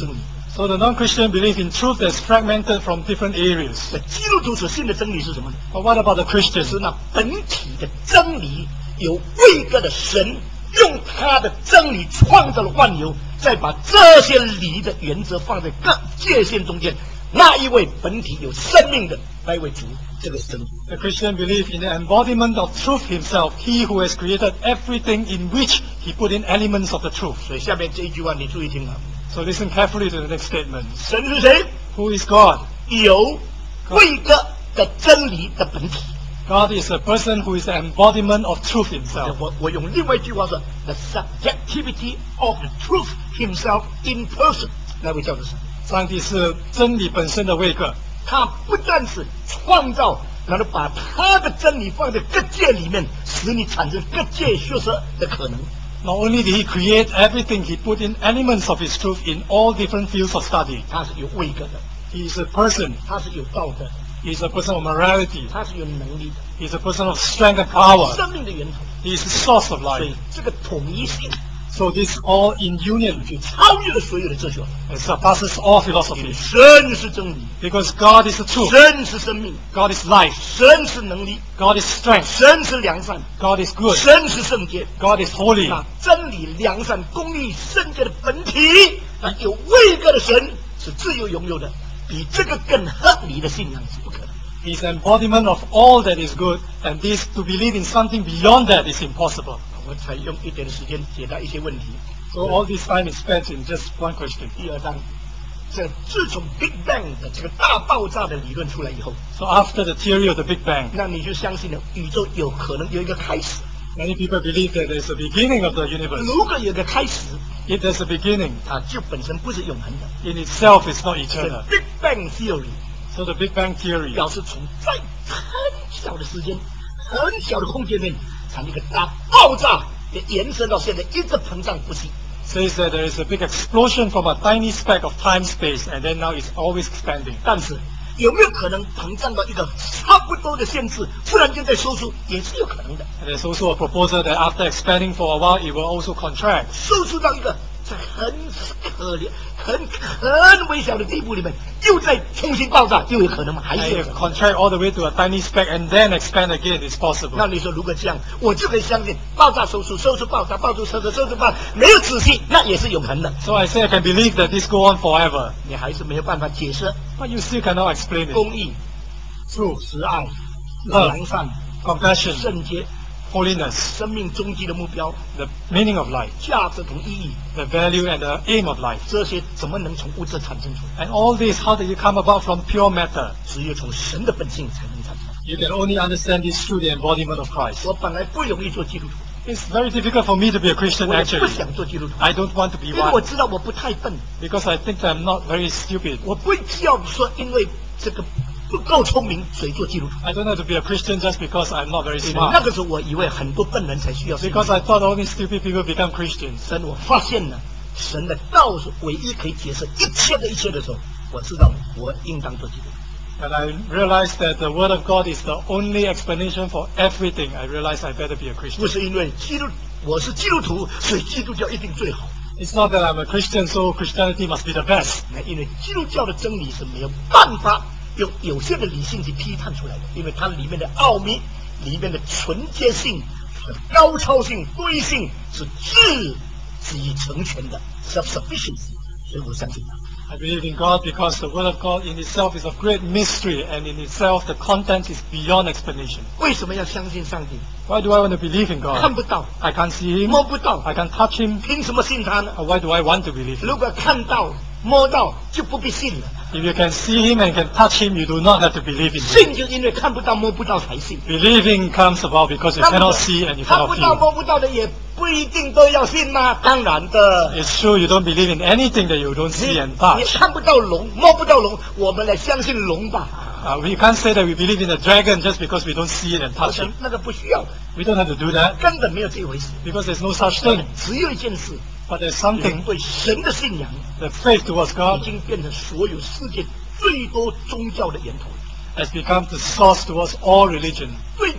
So the non-Christian believe in truth that's fragmented from different areas. 那基督徒所信的真理是什么呢？ But what about the 就 Christian? 是那本体的真理，有位格的神用他的真理创造了万有，再把这些理的原则放在各界限中间。那一位本体有生命的那一位主，这个是真理。 The Christian believe in the embodiment of truth himself, he who has created everything in which he put in elements of the truth. 所以下面这一句话你注意听啊， So listen carefully to the next statement. 神是谁？ Who is God? 有位格的真理的本体。 God is a person who is the embodiment of truth himself. 我我用另外一句话说 ，the subjectivity of the truth himself in person， 那位叫做神。 上帝是真理本身的位格， 他不但是创造，然后把他的真理放在各界里面，使你产生各界学说的可能。 Not only did he create everything, he put in elements of his truth in all different fields of study. 他是有位格的， He is a person. 他是有道德的， He is a person of morality. 他是有能力的， He is a person of strength and power. 生命的源头。 He is the source of 所 life. 以这个统一性 So this all in union. 就超越了所有的哲学， It surpasses all 因为 philosophy. 神是真理， Because God is the truth. 神是生命， God is life. 神是能力， God is strength. 神是良善， God is good. 神是圣洁。 God is holy. 那真理、良善、公义、圣洁的本体，那有位格的神是自由拥有的，比这个更合理的信仰是不可能。 He is the embodiment of all that is good, and this to believe in something beyond that is impossible. 我才用一点的时间解答一些问题。 So all this time is spent in just one question. 第二章，这自从 Big Bang 的这个大爆炸的理论出来以后， So after the theory of the Big Bang, 那你就相信了宇宙有可能有一个开始。 many people believe that there's a beginning of the universe. 如果有一个开始， If there's a beginning, 它就本身不是永恒的。 in itself is not 这 eternal. Big Bang Theory So the Big Bang theory 表示从在很小的时间、很小的空间内产生一个大爆炸，也延伸到现在一直膨胀不息。 says that there is a big explosion from a tiny speck of time-space, and then now it's always expanding. 但是有没有可能膨胀到一个差不多的限制，忽然间再收缩，也是有可能的。 And there's also a proposal that after expanding for a while, it will also contract. 收缩到一个在很可怜、很很微小的地步里面，又再重新爆炸，又有可能吗？还 And 是有 if 可能。 contract all the way to a tiny speck and then expand again, it's possible. 那你说，如果这样，我就可以相信爆炸收缩、收缩爆炸、爆炸收缩、收缩爆炸，没有止息，那也是永恒的。 So I say I can believe that this go on forever. 你还是没有办法解释 But you still cannot explain it. 公义、慈爱、 Love, 良善、 compassion, 圣洁、 holiness, 生命终极的目标、 the meaning of life, 价值同意义， the value and the aim of life. 这些怎么能从物质产生出来？ And all this, how did it come about from pure matter? 只有从神的本性才能产生。 You can only understand this through the embodiment of Christ. 我本来不容易做基督徒， It's very difficult for me to be a Christian 我也不 actually. 想做基督徒， I don't want to be 因为我 one 知道我不太笨， because I think that I'm not very stupid. 我不需要说因为这个不够聪明所以做基督徒。 I don't have to be a Christian just because I'm not very 那 smart. 个时候我以为很多笨人才需要神。 Because I thought only stupid people become Christians. 神，我发现了神的道是唯一可以解释一切的一切的时候，我知道我应当做基督徒。 And I realized that the Word of God is the only explanation for everything. I realized I better be a 不 Christian. 是因为基督我是基督徒，所以基督教一定最好。 It's not that I'm a Christian, so Christianity must be the best. 那因为基督教的真理是没有办法用有限的理性去批判出来的，因为它里面的奥秘、里面的纯洁性、高超性、堆性是自己成全的 （self-sufficiency）， 所以我相信它。 I believe in God because the Word of God in itself is of great mystery, and in itself the content is beyond explanation. 为什么要相信上帝？ Why do I want to believe in 看 God? 不到， I can't see Him. 摸不到， I can't touch Him. 凭什么信他呢？ Or why do I want to believe Him? 如果看到、摸到，就不必信了。 If you can see Him and can touch Him, you do not have to believe in Him. 信就因为看不到、摸不到才信。 Believing comes about because you 看不 cannot 到 see and you 看 cannot 不到、 feel. 摸不到的也不一定都要信吗？当然的。 It's true you don't believe in anything that you don't 你 see and 你 touch. 看不到龙，摸不到龙，我们来相信龙吧。 Uh, we can't say that we believe in a dragon just because we don't see it and 我 touch 想 it. 那个不需要的， We don't have to do that 根本没有这回事。 because there's no such thing. 只有一件事， But there's 人 something 对神的信仰 that faith towards 已 God 经变成所有世界最多宗教的源头。 has become the source towards all religion. 最最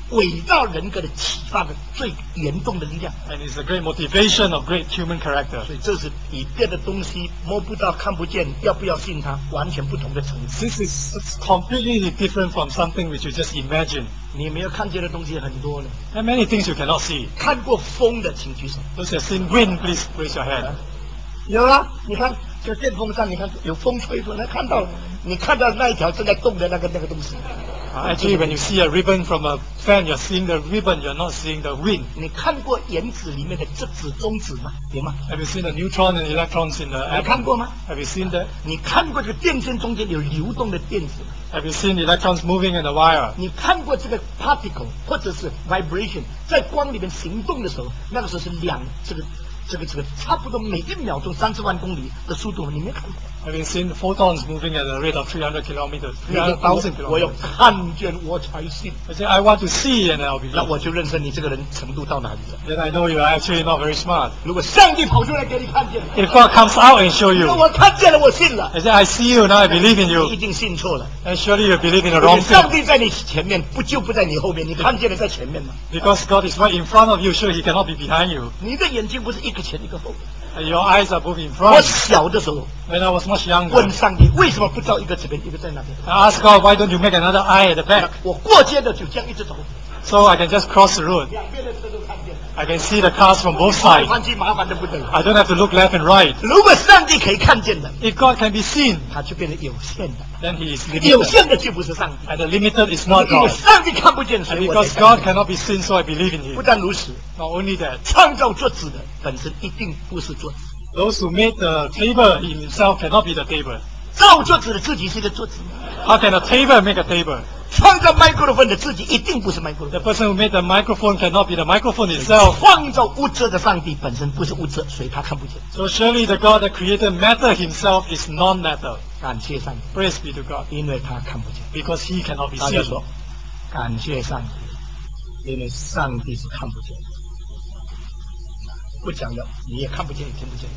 伟大人格的启发的最严重的力量。 And it's a great motivation of great human character. 所以这是比别的东西摸不到、看不见，要不要信它，完全不同的层次。 This is it's completely different from something which you just imagine. 你没有看见的东西很多呢。 There are many things you cannot see. 看过风的，请举手。 Those who have seen wind, please raise your hand. 有啊，你看这电风扇，你看有风吹过来，看到你看到那一条正在动的那个那个东西。 Uh, actually, when you see a ribbon from a fan, you're seeing the ribbon, you're not seeing the wind. 你看过原子里面的质子、中子吗？有吗？ Have you seen the neutron and electrons in the 你看 atom? 过吗？ Have you seen that? 你看过这个电线中间有流动的电子吗？ Have you seen electrons moving in the wire? 你看过这个 particle 或者是 vibration 在光里面行动的时候，那个时候是两这个这个这个差不多每一秒钟三十万公里的速度，你没看过？ Have you seen photons moving at a rate of three hundred kilometers, 你 three 说 hundred thousand 我要 kilometers? 看见我才信， I say, I want to see and I'll 那 believe. 我就认识你这个人程度到哪里了。 Then I know you're actually not very smart. 如果上帝跑出来给你看见， If God comes out and show 你 you, 说我看见了，我信了， I say, I see you, now I believe in 你 you. 一定信错了。 And surely you believe in the 因为 wrong 上 thing. 帝在你前面，不就不在你后面，你看见了在前面吗？ Because God is right in front of you, sure He cannot be behind you. 你的眼睛不是一个前一个后。 And your eyes are both in 我 front. 小的时候 When I was much younger, 问上帝，为什么不照一个这边，一个在那边？ I asked God, why don't you make another eye at the back 我过街的就这样一直走， so I can just cross the road? 两边的车都看见， I can see the cars from both 来 sides. 换去麻烦的不得了。 I don't have to look left and right. 如果上帝可以看见的， If God can be seen, 他就变得有限的， then He is 有 limited. 限的就不是上帝。 And the limited is not 因为 God. 上帝看不见，所 And 以我 because 才 God 看见。 cannot be seen, so I believe in 不 Him. 但如此， Not only that, 创造桌子的本身一定不是桌子， those who made the table in himself cannot be the table. 造桌子的自己是一个桌子， How can a table make a table? 创造麦克风的自己一定不是麦克 The 风。 person who made the microphone cannot be the microphone itself. 创造物质的上帝本身不是物质，所以他看不见。 So surely the God that created matter himself is non-matter. 感谢上帝， Praise be to God. 因为他看不见。 Because He cannot be 大家 seen. 说，感谢上帝，因为上帝是看不见的。不讲了，你也看不见，也听不见。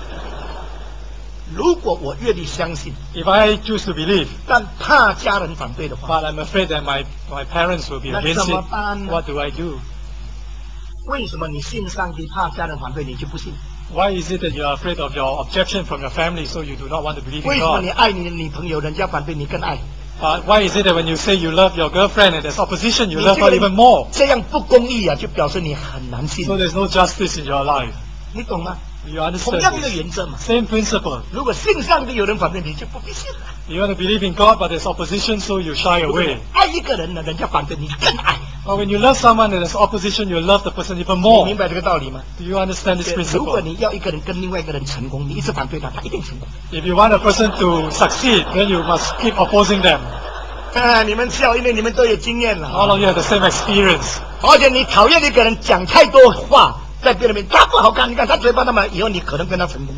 如果我愿意相信， If I choose to believe, 但怕家人反对的话， but I'm afraid that my, my parents will be 那 against 怎么 it, 办呢？ what do I do? 为什么你信上帝，怕家人反对，你就不信？ Why is it that you are afraid of your objection from your family, so you do not want to believe 为 in 什么你 God? 爱你的女朋友，人家反对你更爱？ Uh, why is it that when you say you love your girlfriend and there's opposition, you 你 love 这个 her 人 even more? 这样不公义啊，就表示你很难信 So，there's no justice in your life. 你懂吗？ You 同 understand 样一个 this? 原则嘛。 Same principle. 如果信上帝有人反对，你就不必信了。 You want to believe in God, but there's opposition, so you shy 如果你 away. 爱一个人呢，人家反对你就更爱。 But when you love someone and there's opposition, you love the person even 你 more. 明白这个道理吗？ Do you understand this 如果 principle? 你要一个人跟另外一个人成功，你一直反对他，他一定成功。 If you want a person to succeed, then you must keep opposing them. 啊，你们笑，因为你们都有经验了。 All of you have the same experience. 而且你讨厌一个人讲太多话，在别人面前他不好看，你看他嘴巴那么，以后你可能跟他成功。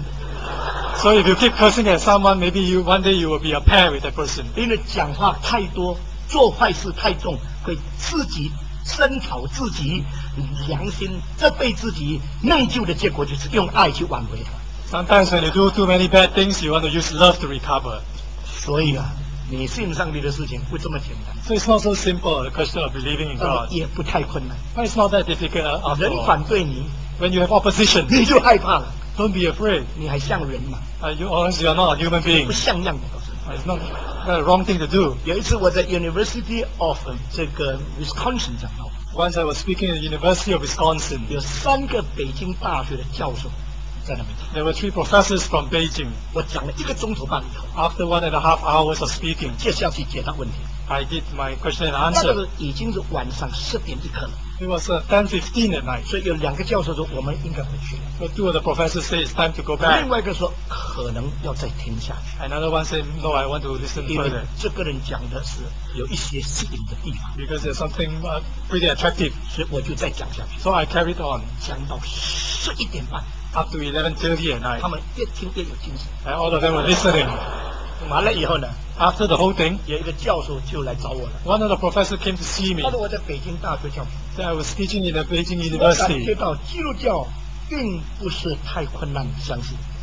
So if you keep cursing at someone, maybe you one day you will be a pair with that person. 因为讲话太多，做坏事太重，会自己声讨自己良心，这对自己内疚的结果就是用爱去挽回它。 Sometimes when you do too many bad things, you want to use love to recover. 所以啊，你信上帝的事情不这么简单， So it's not so simple, the question of believing in 呃 God. 也不太困难。 But it's not that difficult after 人 all. 反对你， When you have opposition, 你就害怕了， don't be afraid. 你还像人吗？ Uh, you, honestly, you're not a human being. 不像样的，告诉你。 Uh, It's not the wrong thing to do. 有一次我在 University of 呃这个 Wisconsin 讲到， Once I was speaking at the University of Wisconsin. 有三个北京大学的教授在那边讲， There were three professors from Beijing. 我讲了一个钟头半以后， After one and a half hours of speaking, 接下去解答问题。 I did my question and 那 answer. 个已经是晚上十点一刻了， It was uh, ten fifteen at night. 所以有两个教授说我们应该回去了， So two of the professors say it's time to go 另 back. 外一个说可能要再听下去， Another one said, no, I want to listen 因为 further 这个人讲的是有一些吸引的地方， because there's something uh, pretty attractive. 所以我就再讲下去， So I carried on 讲到十一点半， up to eleven thirty at night. 他们越听越有精神。 And all of them were listening. 完了以后呢， After the whole thing, 有一个教授就来找我了， one of the professors came to see me. 他说我在北京大学教书， That I was teaching in the Beijing 我感觉 University. 到基督教并不是太困难相信，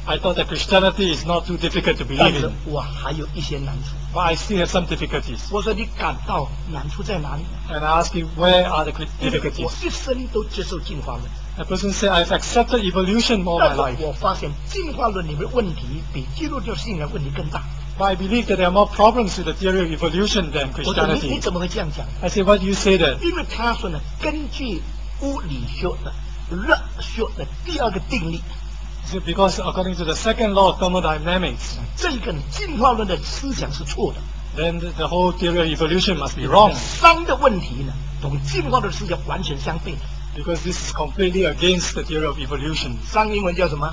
I thought that Christianity is not too difficult to 但 believe 是 in, 我还有一些难处。 but I still have some difficulties. 我说你感到难处在哪里？ And I ask you, where are the 因为我 difficulties? 一生都接受进化论， A person said, I've accepted evolution all my 但是 life, 我发现进化论里面问题比基督教信仰问题更大。 but I believe that there are more problems with the theory of evolution than 我说你你 Christianity. 怎么会这样讲？ I say, why do you say that? 因为他说呢，根据物理学的热学的第二个定律， So because according to the second law of thermodynamics, 这个进化论的思想是错的。 then the, the whole theory of evolution must be wrong, 熵的问题呢，同进化论思想完全相悖的。 because this is completely against the theory of evolution. 熵英文叫什么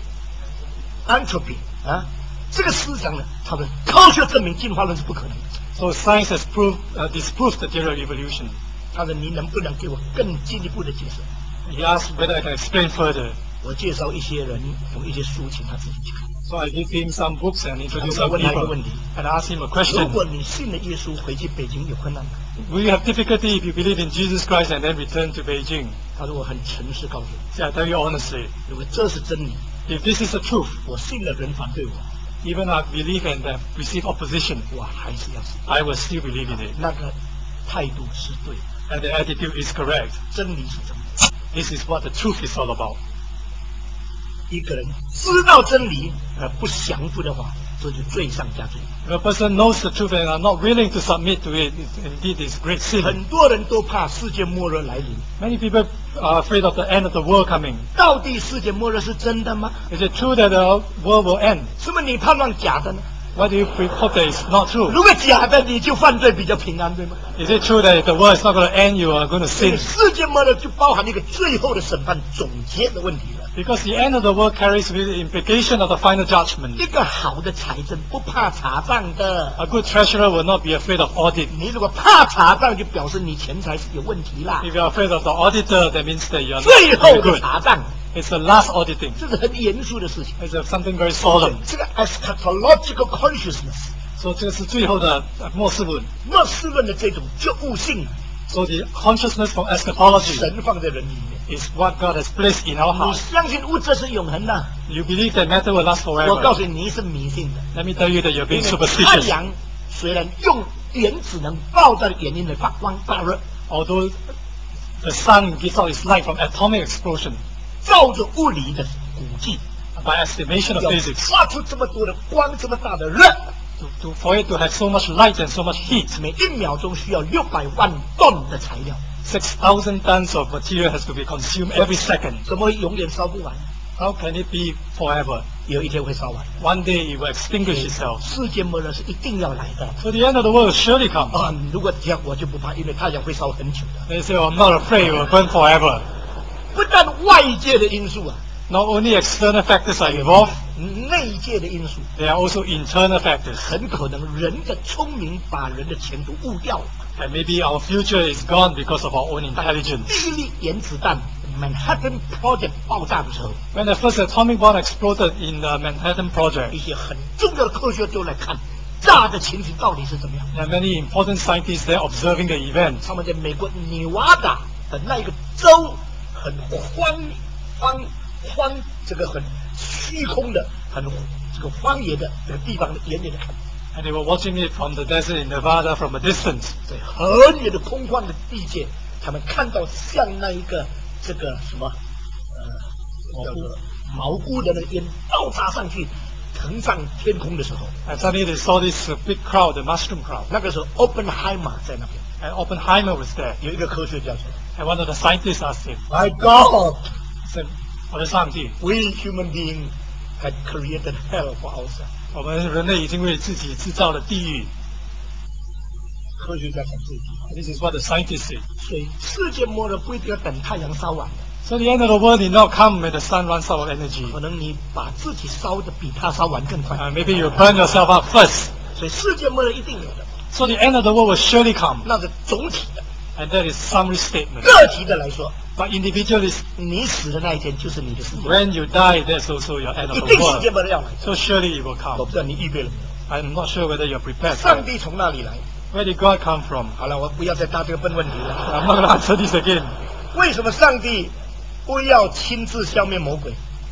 ？entropy 啊，这个思想呢，它的科学证明进化论是不可能的。 So science has proved, uh, disproved the theory of evolution. 他说你能不能给我更进一步的解释？ He asked whether I can explain further. 我介绍一些人，用一些书，请他自己去看。 So I give him some books and introduce 我 some 问他一个 people 问题： and ask him a 如 question. 果你信了耶稣，回去北京有困难吗？ Will you have difficulty if you believe in Jesus Christ and then return to Beijing? 他说我很诚实告诉你， See, I tell you honestly, 如果这是真理， if this is the truth, 我信了人反对我， even I believe and have received opposition, 我还是要信。 I will still believe in it. 那个态度是对的， And the attitude is correct. 真理是真理。 This is what the truth is all about. 一个人知道真理而不降服的话，这就罪上加罪。 If a person knows the truth and are not willing to submit to it, it indeed is great sin. 很多人都怕世界末日来临， Many people are afraid of the end of the world coming. 到底世界末日是真的吗？ Is it true that the world will end? 是不是你盼望假的呢？ Why do you hope that it's not true? 如果假的，你就犯罪比较平安，对吗？ Is it true that if the world is not going to end, you are going to 所以 sin? 世界末日就包含一个最后的审判总结的问题了。 Because the end of the world carries with it the implication of the final judgment. 一个好的财政不怕查账的， A good treasurer will not be afraid of audit. 你如果怕查账，就表示你钱财是有问题啦。 If you are afraid of the auditor, that means that you are 最 not 后 very 的 good. 查账， It's the last auditing. 这是很严肃的事情。 It's something very solemn. 这个 eschatological consciousness， So 这是最后的末世论。 末世论的这种觉悟性， So the consciousness from eschatology 神放在人里面。 is what God has placed in our 你 heart. 相信物质是永恒的， You believe that matter will last 我告 forever. 诉你，你是迷信的。 Let me tell you that you're 因 being 为太 superstitious. 阳虽然用原子能爆炸的原因来发光发热， Although the sun gives out its light from atomic explosion, 照着物理的估计， by estimation of 要 physics, 发出这么多的光，这么大的热， to, to, for it to have so much light and so much heat, 每一秒钟需要六百万吨的材料， six thousand tons of material has to be consumed every second. 怎么会永远烧不完？ How can it be forever? 有一天会烧完。 One day it will extinguish itself. 世界末日是一定要来的 So the end of the world will surely come. 啊！如果这样，我就不怕，因为太阳会烧很久的。 They say, oh, I'm not afraid it will burn forever. 不但外界的因素啊， Not only external factors are involved, 内界的因素， there are also internal factors. 很可能人的聪明把人的前途误掉了。 And maybe our future is gone because of our own intelligence. 第一粒原子弹 Manhattan Project 爆炸的时候， When the first atomic bomb exploded in the Manhattan 一 Project, 些很重要的科学都来看炸的情形到底是怎么样。 there are many important scientists there observing the event. 他们在美国尼瓦达的那一个州，很荒荒荒这个很虚空的、很这个荒野的这个地方，远远的看， And they were watching it from the desert in Nevada from a distance. 在很远的空旷的地界，他们看到像那一个这个什么呃叫做蘑菇的那个烟爆炸上去，腾上天空的时候， And suddenly they saw this uh, big crowd, the mushroom crowd. 那个时候 Oppenheimer 在那边， And Oppenheimer was there. 有一个科学家说 And one of the scientists asked him, ：“My God, he said, 我的上帝， we human beings had created hell for ourselves。” 我们人类已经为自己制造了地狱。 科学家讲这句， This is what the scientists say. 所以世界末日不一定要等太阳烧完的， So the end of the world did not come when the sun runs out of energy. 可能你把自己烧的比它烧完更快。 Uh, maybe you burn yourself up first. 所以世界末日一定有的， So the end of the world will surely come. 那是总体的。 And that is summary statement. 个体的来说， But individually, 你死的那一天就是你的世界， when you die, that's also your end of 一 the 定世界 world. 末日要来。 So surely it will 我 come. 不知道你预备了没有？ I'm not sure whether you're prepared. for 上 it. 帝从哪里来？ Where did God come from? 好了，我不要再答这个笨问题了。 I'm not going to answer this again. 为什么上帝不要亲自消灭魔鬼？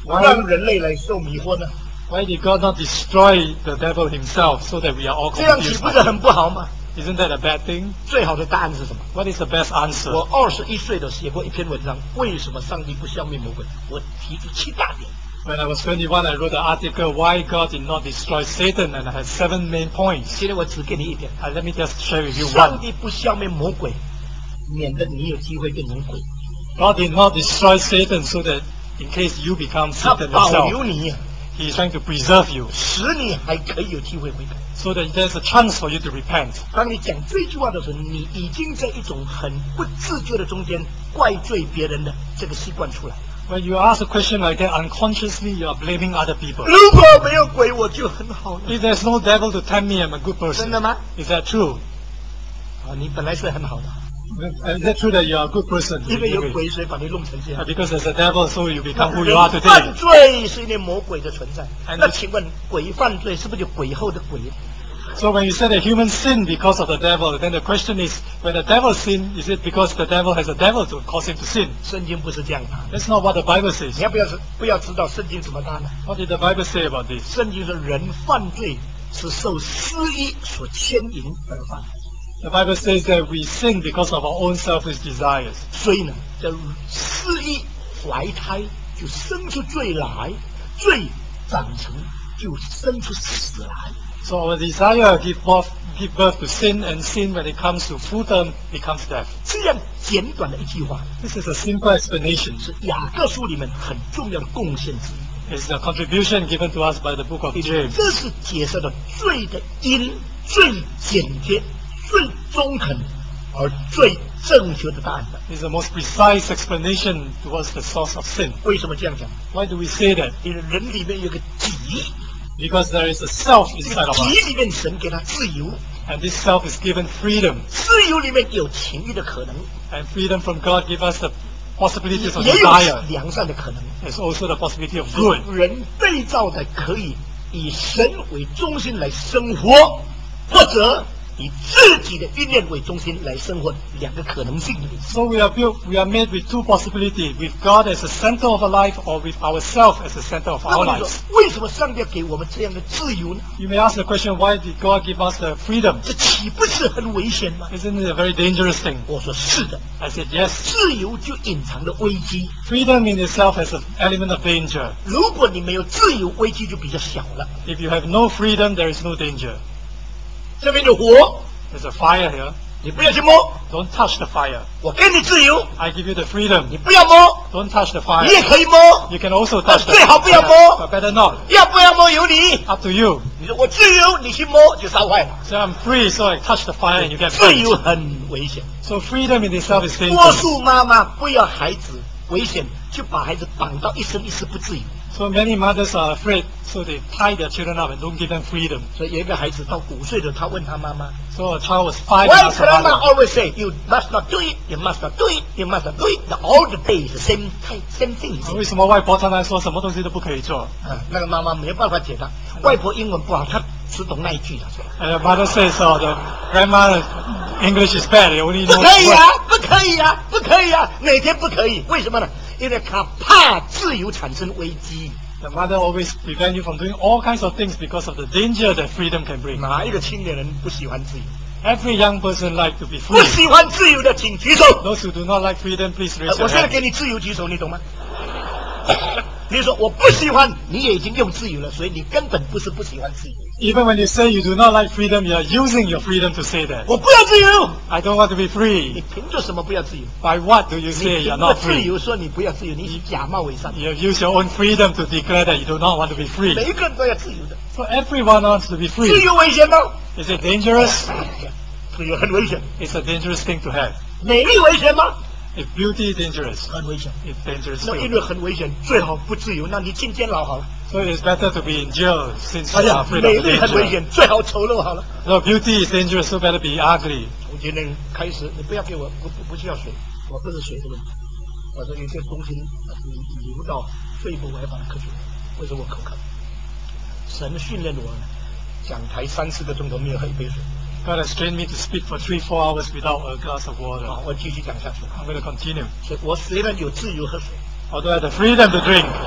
Why, 让人类来受迷惑呢？ why did God not destroy the devil himself so that we are all 这样岂 confused? 不是很不好吗？ Isn't that a bad thing? 最好的答案是什么？ What is the best answer? 我二十一岁的写过一篇文章，为什么上帝不消灭魔鬼？我提出七大点。 When I was twenty-one, I wrote an article, Why God did not destroy Satan, and I had seven main points. 今天我只给你一点， Uh, let me just share with you 上 one. 帝不消灭魔鬼，免得你有机会变成鬼。 God did not destroy Satan so that in case you become 他 Satan 保 yourself, 留你， He is trying to preserve you 使你还可以有机会悔改。 so that there's a chance for you to repent. 当你讲这句话的时候，你已经在一种很不自觉的中间怪罪别人的这个习惯出来。 When you ask a question like that, unconsciously you are blaming other people. 如果没有鬼，我就很好了。 If there's no devil to tempt me, I'm a good 真 person. 的吗？ Is that true? 啊，你本来是很好的， Is that true that you are a good person? to 因为 begin 有 with? 鬼，所以把你弄成这 Uh, 样。 Because there's a devil, so you 那 become who 人 you are 犯 today. 罪是因为魔鬼的存在。 And 那请问，鬼犯罪是不是有鬼后的鬼？ So when you say that humans sin because of the devil, then the question is, when the devil sin, is it because the devil has a devil to cause him to sin? 圣经不是这样答的。 That's not what the Bible says. 你要不要是不要知道圣经怎么答呢？ What did the Bible say about this? 圣经说人犯罪是受私意所牵引而犯， The Bible says that we sin because of our own selfish desires. 所以呢，这私意怀胎就生出罪来，罪长成就生出死来。 So our desire give birth, give birth to sin, and sin, when it comes to full term, becomes death. 这样简短的一句话， This is a simple explanation. 是雅各书里面很重要的贡献之一。 It's the contribution given to us by the book of James. 这是解释了罪的因最简洁、最中肯而最正确的答案的。 It's the most precise explanation towards the source of sin. 为什么这样讲？ Why do we say that? 因为人里面有个己， Because there is a self 这 inside 个 of 己 us, 里面神给他自由， and this self is given freedom. 自由里面有情欲的可能， And freedom from God gives us the possibilities of 也有 desire. 良善的可能。 There's also the possibility of good. 人被造的可以以神为中心来生活，或者以自己的意念为中心来生活，两个可能性。 So we are built, we are made with two possibilities, with God as the center of our life, or with ourselves as the center of 那 our 么你说 lives. 为什么上帝要给我们这样的自由呢？ You may ask the question, why did God give us the freedom? 这岂不是很危险吗？ Isn't it a very dangerous thing? 我说是的， I said, yes. 自由就隐藏了危机。 Freedom in itself has an element of danger. 如果你没有自由，危机就比较小了。 If you have no freedom, there is no danger. 这边有火， There's a fire here. 你不要去摸。 Don't touch the fire. 我给你自由， I give you the freedom. 你不要摸， Don't touch the fire. 你也可以摸。 You can also touch the 最好不要 fire, 摸。 but better not. 要不要摸由你。 Up to you. 你说我自由，你去摸就烧坏了。 So I'm free, so I touch the fire and you get 自由 burnt. 很危险。 So freedom in itself is 多 dangerous. 数妈妈不要孩子危险，就把孩子绑到一生一世不自由。 So many mothers are afraid, so they tie their children up and don't give them freedom. 所以有一个孩子到五岁了，他问他妈妈 So a child was five ，Why and asked her grandma mother, always say you must not do it, you must not do it, you must not do it? The all the day is the same same thing. 为什么外婆常常说什么东西都不可以做？ 啊，那个妈妈没有办法解答。外婆英文不好，她只懂那一句的。 And the mother says, oh, the grandma English is bad, they only 不 know 可以 words. 啊，不可以啊，不可以啊，哪天不可以？为什么呢？因为他怕自由产生危机。 The mother always prevent you from doing all kinds of things because of the danger that freedom can bring. 哪一个青年人不喜欢自由？ Every young person like to be 不 free. 喜欢自由的，请举手。 Those who do not like freedom, please 呃 raise 我 your 现在 hand. 给你自由举手，你懂吗？你说我不喜欢，你也已经用自由了，所以你根本不是不喜欢自由。 Even when you say you do not like freedom, you are using your freedom to say that. 我不要自由， I don't want to be 你 free. 凭着什么不要自由？ By what do you 你 say 凭 you're 着 not 自 free? 由说你不要自由，你是假冒伪善。 You have used your own freedom to declare that you do not want to be 每 free. 一个人都要自由的， So everyone wants to be 自 free. 由危险吗？ Is it dangerous? 自由很危险。 It's a dangerous thing to have. 美丽危险吗？ If beauty is dangerous, 很危险。 it's dangerous 那因 too. 为很危险，最好不自由，那你进监牢好了。 So it's better to be in jail since 哎 you are 呀， afraid 美 of the 丽很危 danger. 险，最好丑陋好了。 No, beauty is dangerous, so better be ugly. 从今天开始，你不要给我不不不需要水，我不是水的问题，我说有些东西你流到肺部，我要把它咳出来，为什么我口渴？神训练我讲台三四个钟头没有喝一杯水。 God has trained me to speak for three, four hours without a glass of water. 好，我继续讲下去。 I'm going to continue. 所以我虽然有自由喝水， Although I have the freedom to drink,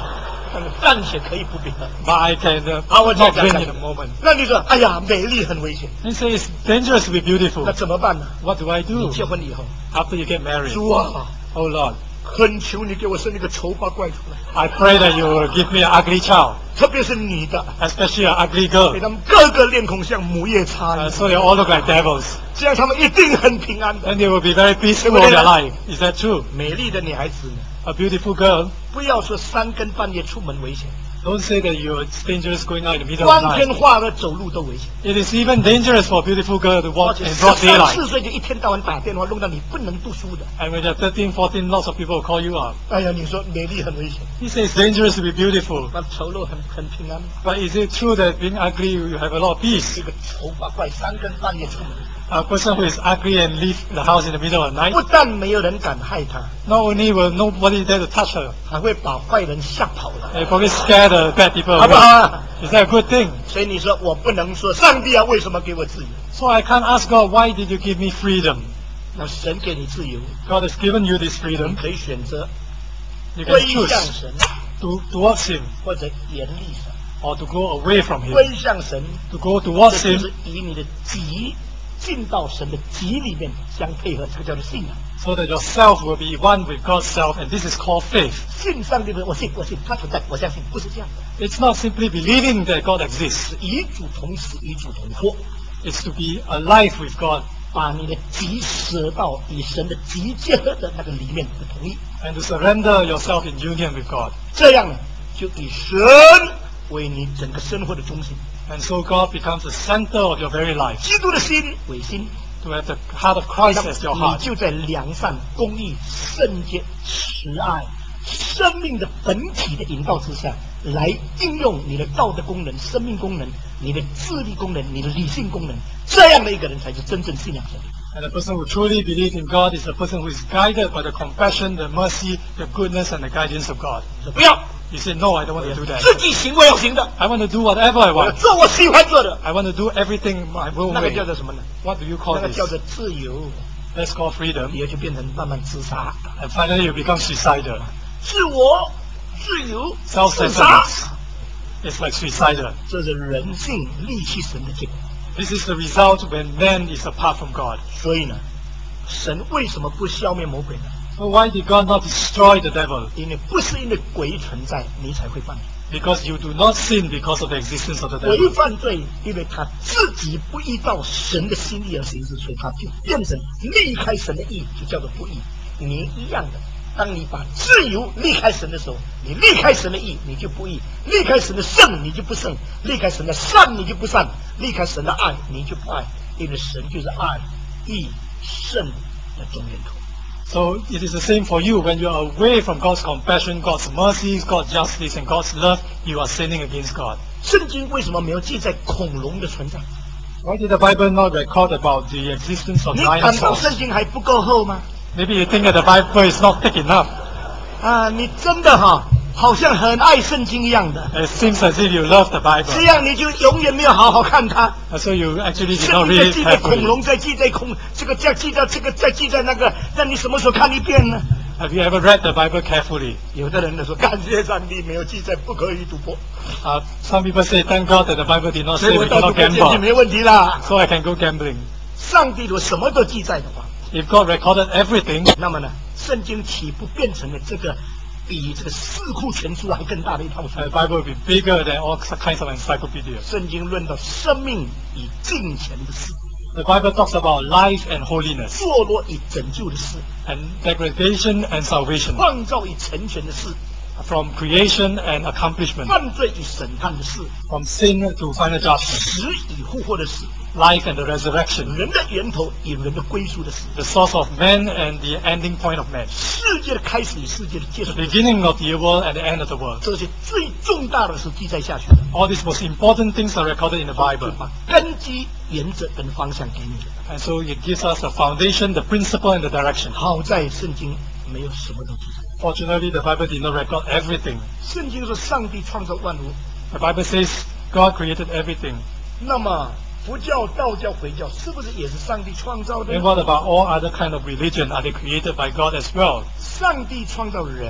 暂且可以不变。 but I can uh, 好，我再 not 讲 win 讲 in a moment. 那你说，哎呀，美丽很危险， He says it's dangerous to be 那 beautiful. 怎么办呢？ What do I 你 do 结婚以后， after you get married? 主啊， Oh Lord, 恳求你给我生一个丑八怪出来， I pray that you will give me an ugly child, 特别是女的， especially an ugly 给 girl, 他们个个脸孔像母夜叉一 uh, 样， so they all look like devils. 这样他们一定很平安的。 Then they will be very peaceful in their life. Is that true? 美丽的女孩子呢， A beautiful girl, 不要说三更半夜出门危险， don't say that you're it's dangerous going out in the middle of 光 the 天 night. 化日走路都危险。 It is even dangerous for a beautiful girl to 而 walk 且 in 十 broad 三 daylight. 四岁就一天到晚打电话，弄到你不能读书的。 And when you're thirteen, fourteen, lots of people will call you up. 哎呀，你说美丽很危险， He says it's dangerous to be beautiful. 那丑陋很很平安。 But is it true that being ugly you have a lot of peace? 这个丑八怪三更半夜出门， A person who is ugly and leave the house in the middle of the night, 不但没有人敢害他， not only will nobody dare to touch her, 还会把坏人吓跑了， they probably scare the bad people 好不好 away. 啊？ Is that a good thing? 所以你说我不能说上帝啊，为什么给我自由？ So I can't ask God, why did you give me freedom? 那神给你自由， God has given you this 你 freedom. 可以选择 You 归 can 向 choose 神， to towards Him 或者远离神。 or to go away from Him. 归向神， To go 这 towards 就 Him 是以你的己进到神的己里面相配合，这个叫做信仰。 so that yourself will be one with God's self, and this is called faith. 信上帝的，我信，我信，他存在，我相信，不是这样的， It's not simply believing that God exists. 是与主同死，与主同活， It's to be alive with God 把你的己舍到与神的己结合的那个里面的同意， and to surrender yourself in union with God. 这样呢，就以神为你整个生活的中心， And so God becomes the center of your very life. 基督的心为心， To have the heart of Christ as your 你 heart. 就在良善、公义、圣洁、慈爱、生命的本体的引导之下，来应用你的道德功能、生命功能、你的智力功能、你的理性功能，这样的一个人才是真正信仰神。 And the person who truly believes in God is the person who is guided by the compassion, the mercy, the goodness, and the guidance of God. 你说不要， You say, no, I don't want to do 自 that. 己行我要行的， I want to do whatever I 我要 want. 做我喜欢做的， I want to do everything my will 那个 way. 叫做什么呢？ What do you 那 call 个 this? 叫做自由， That's called freedom. 也就变成慢慢自杀， And finally you become suicidal. 自我、自由、自杀， Self-centeredness. It's like suicidal. 这是人性离弃神的结果。 This is the result when man is apart from God. 所以呢，神为什么不消灭魔鬼呢？ So why did God not destroy the devil? 因为不是因为鬼存在，你才会犯罪。 Because you do not sin because of the existence of the 鬼 devil. 犯罪，因为他自己不依照神的心意而行事，所以他就变成离开神的意，就叫做不义。你一样的，当你把自由离开神的时候，你离开神的义，你就不义；离开神的圣，你就不圣；离开神的善，你就不善；离开神的爱，你就不爱。因为神就是爱、义、圣的总源头。 So it is the same for you. When you are away from God's compassion, God's mercy, God's justice, and God's love, you are sinning against God. 圣经为什么没有记载恐龙的存在？ Why did the Bible not record about the existence of 你感到 dinosaurs? 圣经还不够厚吗？ Maybe you think that the Bible is not thick enough. 啊，你真的哈，好像很爱圣经一样的， It seems as if you love the 这 Bible. 样你就永远没有好好看它。 And so you actually did 圣 not 经 read 在 it 记载恐 carefully. 龙，在记载恐这个再记载这个，再记载那个，那你什么时候看一遍呢？ Have you ever read the Bible carefully? 有的人呢说，感谢上帝没有记载不可以赌博， Uh, some people say, thank God that the Bible did not 所 say 以我 we 到赌 cannot 博界就 gamble, 没问题啦。 so I can go gambling. 上帝如果什么都记载的话， If God recorded everything, 那么呢，圣经岂不变成了这个比这个四库全书还更大的一套书 the？Bible would be bigger than all kinds of encyclopedias. 圣经论到生命与金钱的事， The Bible talks about life and holiness, 堕落与拯救的事， and degradation and salvation, 创造与成全的事， from creation and accomplishment, 犯罪与审判的事， from sin to final judgment, 死与复活的事， life and the resurrection, 人的源头与人的归属的事， the source of man and the ending point of man, 世界的开始与世界的结 the 束的事， beginning of the world and the end of the world. 这些最重大的是记载下去的， All these most important things are recorded in the 就 Bible. 把根基、原则跟方向给你的。 And so it gives us the foundation, the principle, and the direction. 好在圣经没有什么都记载。 Fortunately, the Bible did not record everything. 圣经说上帝创造万物， The Bible says God created everything. 那么佛教、道教、回教是不是也是上帝创造的 And 呢？ what about all other kind of religion? Are they created by God as well? 上帝创造人，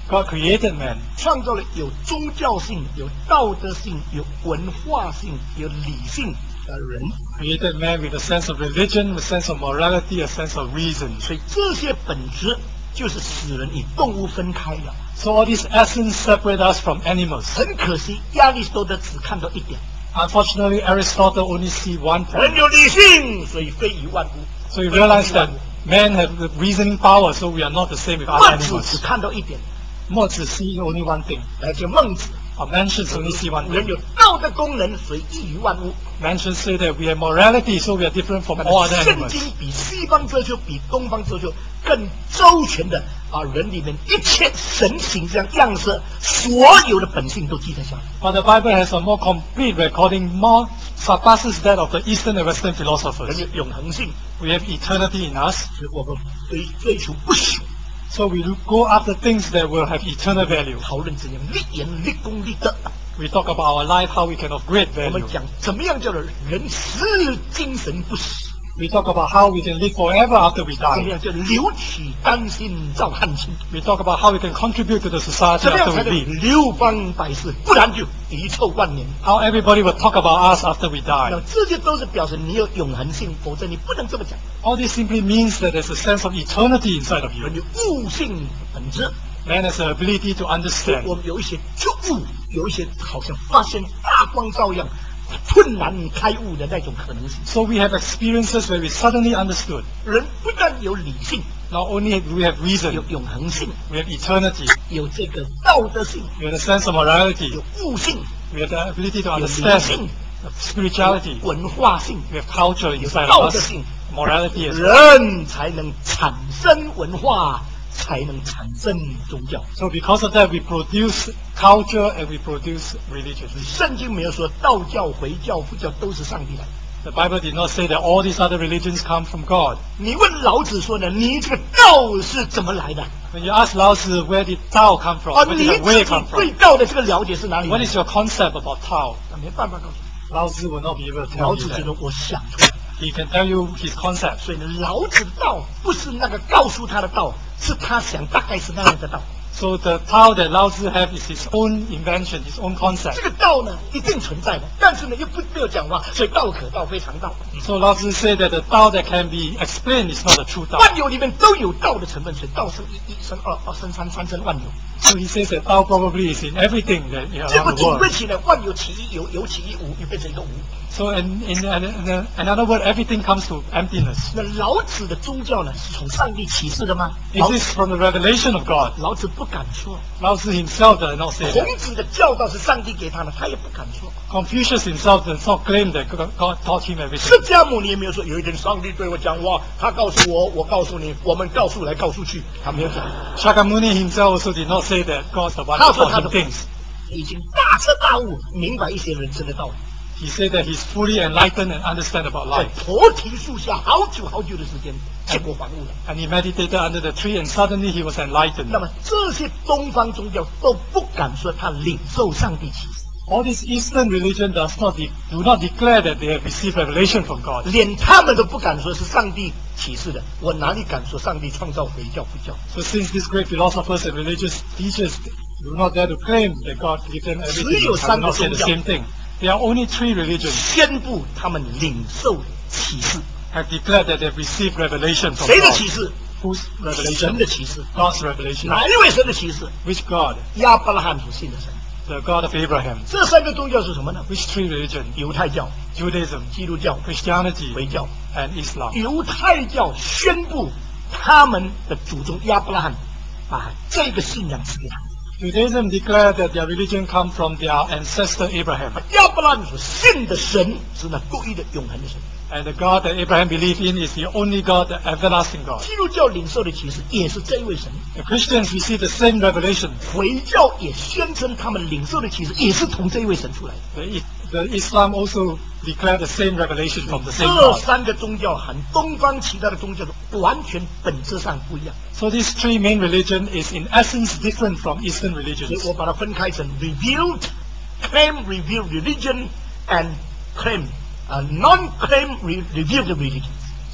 God created man. 创造了有宗教性、有道德性、有文化性、有理性的人。 Created man with a sense of religion, a sense of morality, a sense of reason. 所以这些本质就是使人与动物分开了。 So all these essence separate us from animals. 很可惜，亚里士多德只看到一点。 Unfortunately, Aristotle only see one 人 point. 有理性，所以非于万物。 So he realized that men have the reasoning power, so we are not the same with other 孟子只 animals. 看到一点， 墨子 see only one thing. 而且孟子 Or mentions only see one 人 thing. 有道德功能，所以异于万物。 Mentions say that we have morality, so we are different from all other 圣 animals. 经比西方哲学、比东方哲学更周全的把人里面一切神形象样式所有的本性都记载下来。 But the Bible has a more complete recording, more surpasses that of the Eastern and Western 人 philosophers. 有永恒性， We have eternity in us, 所以我们追追求不朽， so we go after things that will have eternal value. 讨论怎样立言、立功、立德。 We talk about our life, how we can of great 我们 value. 讲怎么样叫做人死精神不死， We talk about how we can live forever after we 怎么 die. 样叫留取丹心照汗青， We talk about how we can contribute to the society 怎么样 after 才 we 能 leave. 流芳百世，不然就遗臭万年。 How everybody will talk about us after we 那 die. 这些都是表示你有永恒性，否则你不能这么讲。 All this simply means that there's a sense of eternity inside of 人 you. 有悟性本质， Man has the ability to 我 understand. 们有一些觉悟，有一些好像发现大光照样顿然开悟的那种可能性。 So we have experiences where we suddenly understood. 人不但有理性， Not only do we have 有 reason, 永恒性， we have eternity, 有这个道德性， we have a sense of morality, 有悟性， we have the ability to 有理 understand 性， spirituality, 有文化性， we have culture 有 inside 道 of 德 us, 性， morality as well. 人才能产生文化，才能产生宗教。 So because of that, we produce culture and we produce religion. 圣经没有说道教、回教、佛教都是上帝来的。 The Bible did not say that all these other religions come from God. 你问老子说呢，你这个道是怎么来的？ When you ask Lao Tzu, where did Tao come from? 啊， Where 你 did 自 the way 己 come 对 from? 道的这个了解是哪里来 What 的？ is your concept about Tao? 啊没办法告诉你。 Lao Tzu will not be able to 老 tell 子 you 觉 that. 得我想出来， He can tell you his concept. 所以呢，老子的道不是那个告诉他的道，是他想大概是那样的道。 So the Tao that Lao Tzu have is his own invention, his own 这 concept. 个道呢一定存在的，但是呢又不没有讲话，所以道可道非常道。 So Lao Tzu said that the Tao that can be explained is not the true Tao. 万有里面都有道的成分，所以道生一，一生二，二生三，三生万有。 So he says that Tao probably is in everything that you know, 结果 around the 总归 world. 起来，万有其一，有有其一无，又变成一个无。 So in, in, in another word, everything comes to emptiness. 那老子的宗教呢，是从上帝启示的吗？ Is 老 this from the revelation of God? 老子不敢说。 Lao Tzu himself does not say 孔 that. 子的教导是上帝给他的，他也不敢说。 Confucius himself does not claim that God God taught him everything. 释迦牟尼也没有说有一天上帝对我讲话，他告诉我，我告诉你，我们告诉来告诉去，他没有讲。 Shakyamuni himself also did not say that God's the one 他 who 说 taught 他 him 的 things. 已经大彻大悟，明白一些人生的道理。 He said that he's fully enlightened and understand about 在 life. 菩提树下好久好久的时间，结果反悟了。 And he meditated under the tree and suddenly he was enlightened. 那么这些东方宗教都不敢说他领受上帝启示， All this Eastern religion does not de- do not declare that they have received revelation from God. 连他们都不敢说是上帝启示的，我哪里敢说上帝创造回教不教？ So since these great philosophers and religious teachers do not dare to claim that God gave them everything, 只有 I 三 will 个 not say 宗 the 教 same thing. There are only three religions 宣布他们领受启示， have declared that they've received revelation from 谁的 God. 启示？ Whose 神 revelation? 的启示。 God's revelation. 哪一位神的启示？ Which God? 亚伯拉罕所信的神。 The God of Abraham. 这三个宗教是什么呢？ Which three religions? 犹太教、 Judaism, 基督教、 Christianity, 回教。 and Islam. 犹太教宣布他们的祖宗亚伯拉罕把这个信仰赐给他们。 Judaism declared that their religion come from their ancestor Abraham. 亚伯拉罕所信的神是那独一的永恒的神。 And the God that Abraham believed in is the only God, the everlasting God. 基督教领受的启示也是这一位神。 The Christians receive the same revelation. 回教也宣称他们领受的启示也是从这一位神出来的。 The, I- the Islam also declared the same revelation from the same 这 God. 三个宗教和东方其他的宗教完全本质上不一样， So these three main religion is in essence different from Eastern 所以 religions. 我把它分开成 revealed, claim revealed religion and claim 啊、non-claim re- revealed religion。 So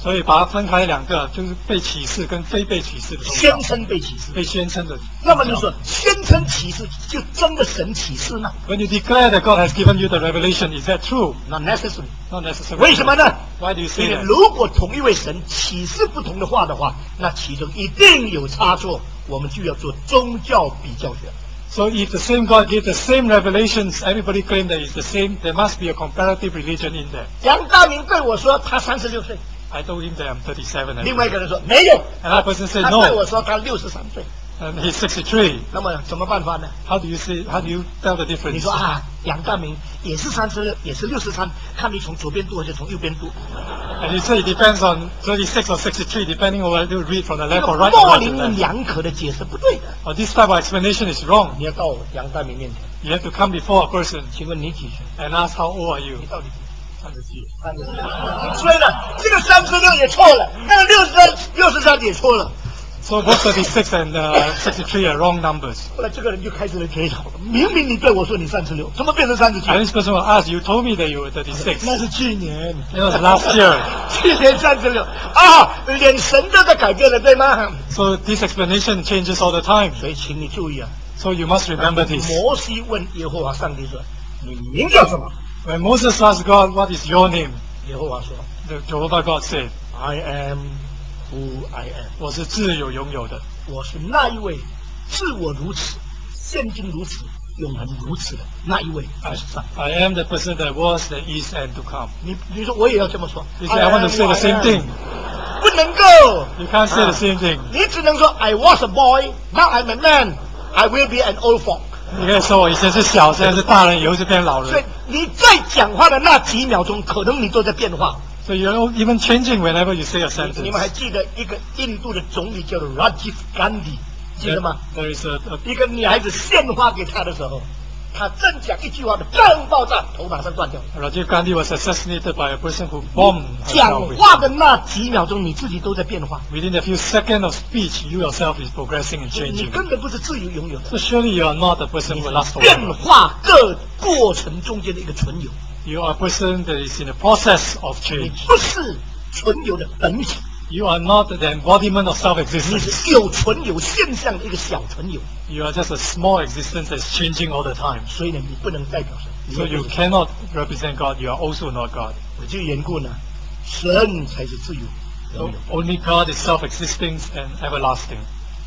所以把它分开两个，就是被启示跟非被启示的宗教。 宣称被启示， 被宣称的。 那么你说宣称启示就真的神启示吗 When you declare that God has given you the revelation, is that true? ？Not necessary。 Not necessarily. 为什么呢？ Why do you 因 say 为 that? 如果同一位神启示不同的话的话，那其中一定有差错，我们就要做宗教比较学。 So if the same God gave the same revelations, everybody claim that it's the same, there must be a comparative religion in there. 杨大明对我说他三十六岁， I told him that I'm thirty-seven. 另外一个人说没有， Another person said 他对我 no, 说他六十三岁。 and he's sixty-three. 那么怎么办法呢？ How do you say? How do you tell the 你 difference? 说啊，杨大明也是三十六，也是六十三，看你从左边读还是从右边读。 And you say it depends on thirty-six or sixty-three, depending on whether you read from the 这 left 个 or right or 模 right to 棱 left. 两可的解释不对的。 Or this type of explanation is wrong. 你要到杨大明面前， You have to come before a person 请问你几岁？ and ask how old are you? 你到底几岁？三十七，三十七。所以呢，这个三十六也错了，那个六十三、六十三也错了。 So both thirty-six and uh, sixty-three are wrong numbers. 后来这个人就开始了追讨了，明明你对我说你三十六，怎么变成三十七？ And this person will ask, you told me that you were thirty-six. 那是去年， It was last year. 去年三十六啊，连神都在改变了，对吗？ So this explanation changes all the time. 所以请你注意啊， So you must remember this. 摩西问耶和华上帝说：“你名叫什么 When Moses asked God, what is your name? 耶和华说 The Jehovah God said, ：“I am who I am。 我是自有拥有的。 我是那一位自我如此、现今如此、永恒如此的那一位，就是上帝。 I am the person that was, that is, and to come. 你你说我也要这么说 You say, I want to say the same thing. 不能够， You can't say the same thing. 你只能说 I was a boy, now I'm a man, I will be an old folk。 你可以说我以前是小，现在是大人，以后就变老所以人。 你在讲话的那几秒钟，可能你都在变化。 So you're even changing whenever you say a 你们还 sentence. 记得一个印度的总理叫做 Rajiv Gandhi， 记得吗？ There is a, a 一个女孩子献花给他的时候，他正讲一句话的，砰爆炸，头马上断掉了。 Rajiv Gandhi was assassinated by a person who bombed 讲 herself. 话的那几秒钟，你自己都在变化， Within a few seconds of speech, you yourself is progressing and 所以你 changing. 根本不是自由拥有的， So surely you are not a person 你 who 是 lasts 变 forever. 化各过程中间的一个存有， You are a person that is in the process of 你 change. 不是存有的本体， You are not the embodiment of 你 self-existence. 是有存有现象的一个小存有， You are just a small existence that's changing all the time. 所以呢，你不能代表神。你 So 也 you 不是 cannot represent God. You are also not God. 这个缘故呢，神才是自由 So 拥有。 only God is self-existing and everlasting.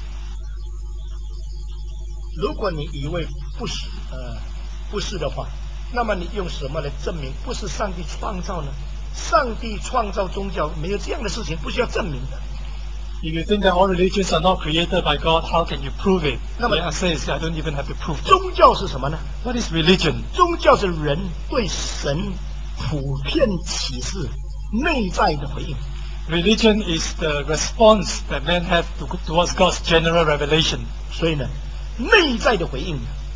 如果你以为不是，呃，不是的话，那么你用什么来证明不是上帝创造呢？上帝创造宗教没有这样的事情，不需要证明的。 If you think that all religions are not created by God, how can you prove it? The 那么- answer is I don't even have to prove it. 宗教是什么呢？ What is religion? 宗教是人对神普遍启示内在的回应。 Religion is the response that men have to, towards God's general revelation. 所以呢，内在的回应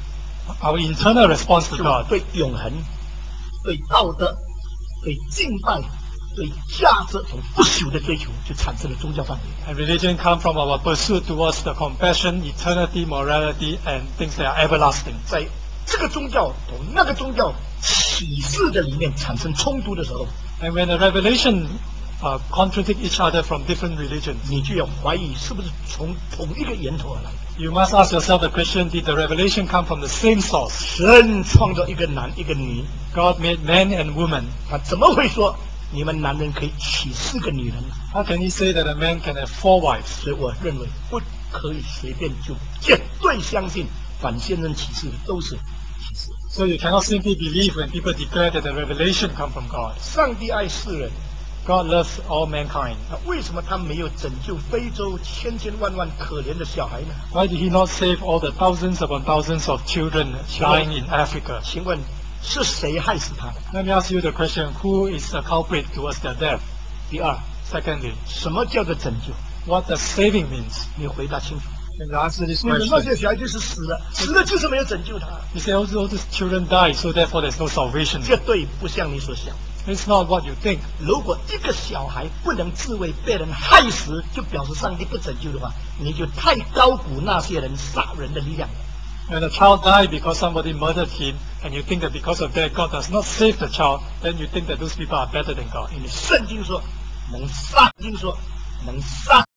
Our internal response to 就 God. 对永恒、对道德、对敬拜、对价值这种不朽的追求，就产生了宗教范围。 And religion comes from our pursuit towards the compassion, eternity, morality, and things that are everlasting. 在这个宗教同那个宗教启示的里面产生冲突的时候， And when the revelation uh, contradict each other from different religions, 你就要怀疑是不是从同一个源头而来的。 you must ask yourself the question, did the revelation come from the same source? 神创造一个男一个女， God made man and woman. 他怎么会说你们男人可以娶四个女人呢？ How can he say that a man can have four wives? 所以我认为不可以随便就绝对相信反先人启示的都是启示。 So you cannot simply believe when people declare that the revelation come from God. 上帝爱世人， God loves all mankind. 那为什么他没有拯救非洲千千万万可怜的小孩呢？ Why did he not save all the thousands upon thousands of children dying in Africa? 请问是谁害死他的？ Let me ask you the question, who is the culprit towards their death? 第二， Secondly, 什么叫做拯救？ what does saving means? 你回答清楚。 Can you answer this 你的那 question? 些小孩就是死了，死了就是没有拯救他， You say all all these children die, so therefore there's no salvation. 绝对不像你所想。 It's not what you think. 如果一个小孩不能自卫被人害死，就表示上帝不拯救的话，你就太高估那些人杀人的力量了。 When a child died because somebody murdered him, and you think that because of that God does not save the child, then you think that those people are better than God. 因为圣经说， 能杀，经说能杀。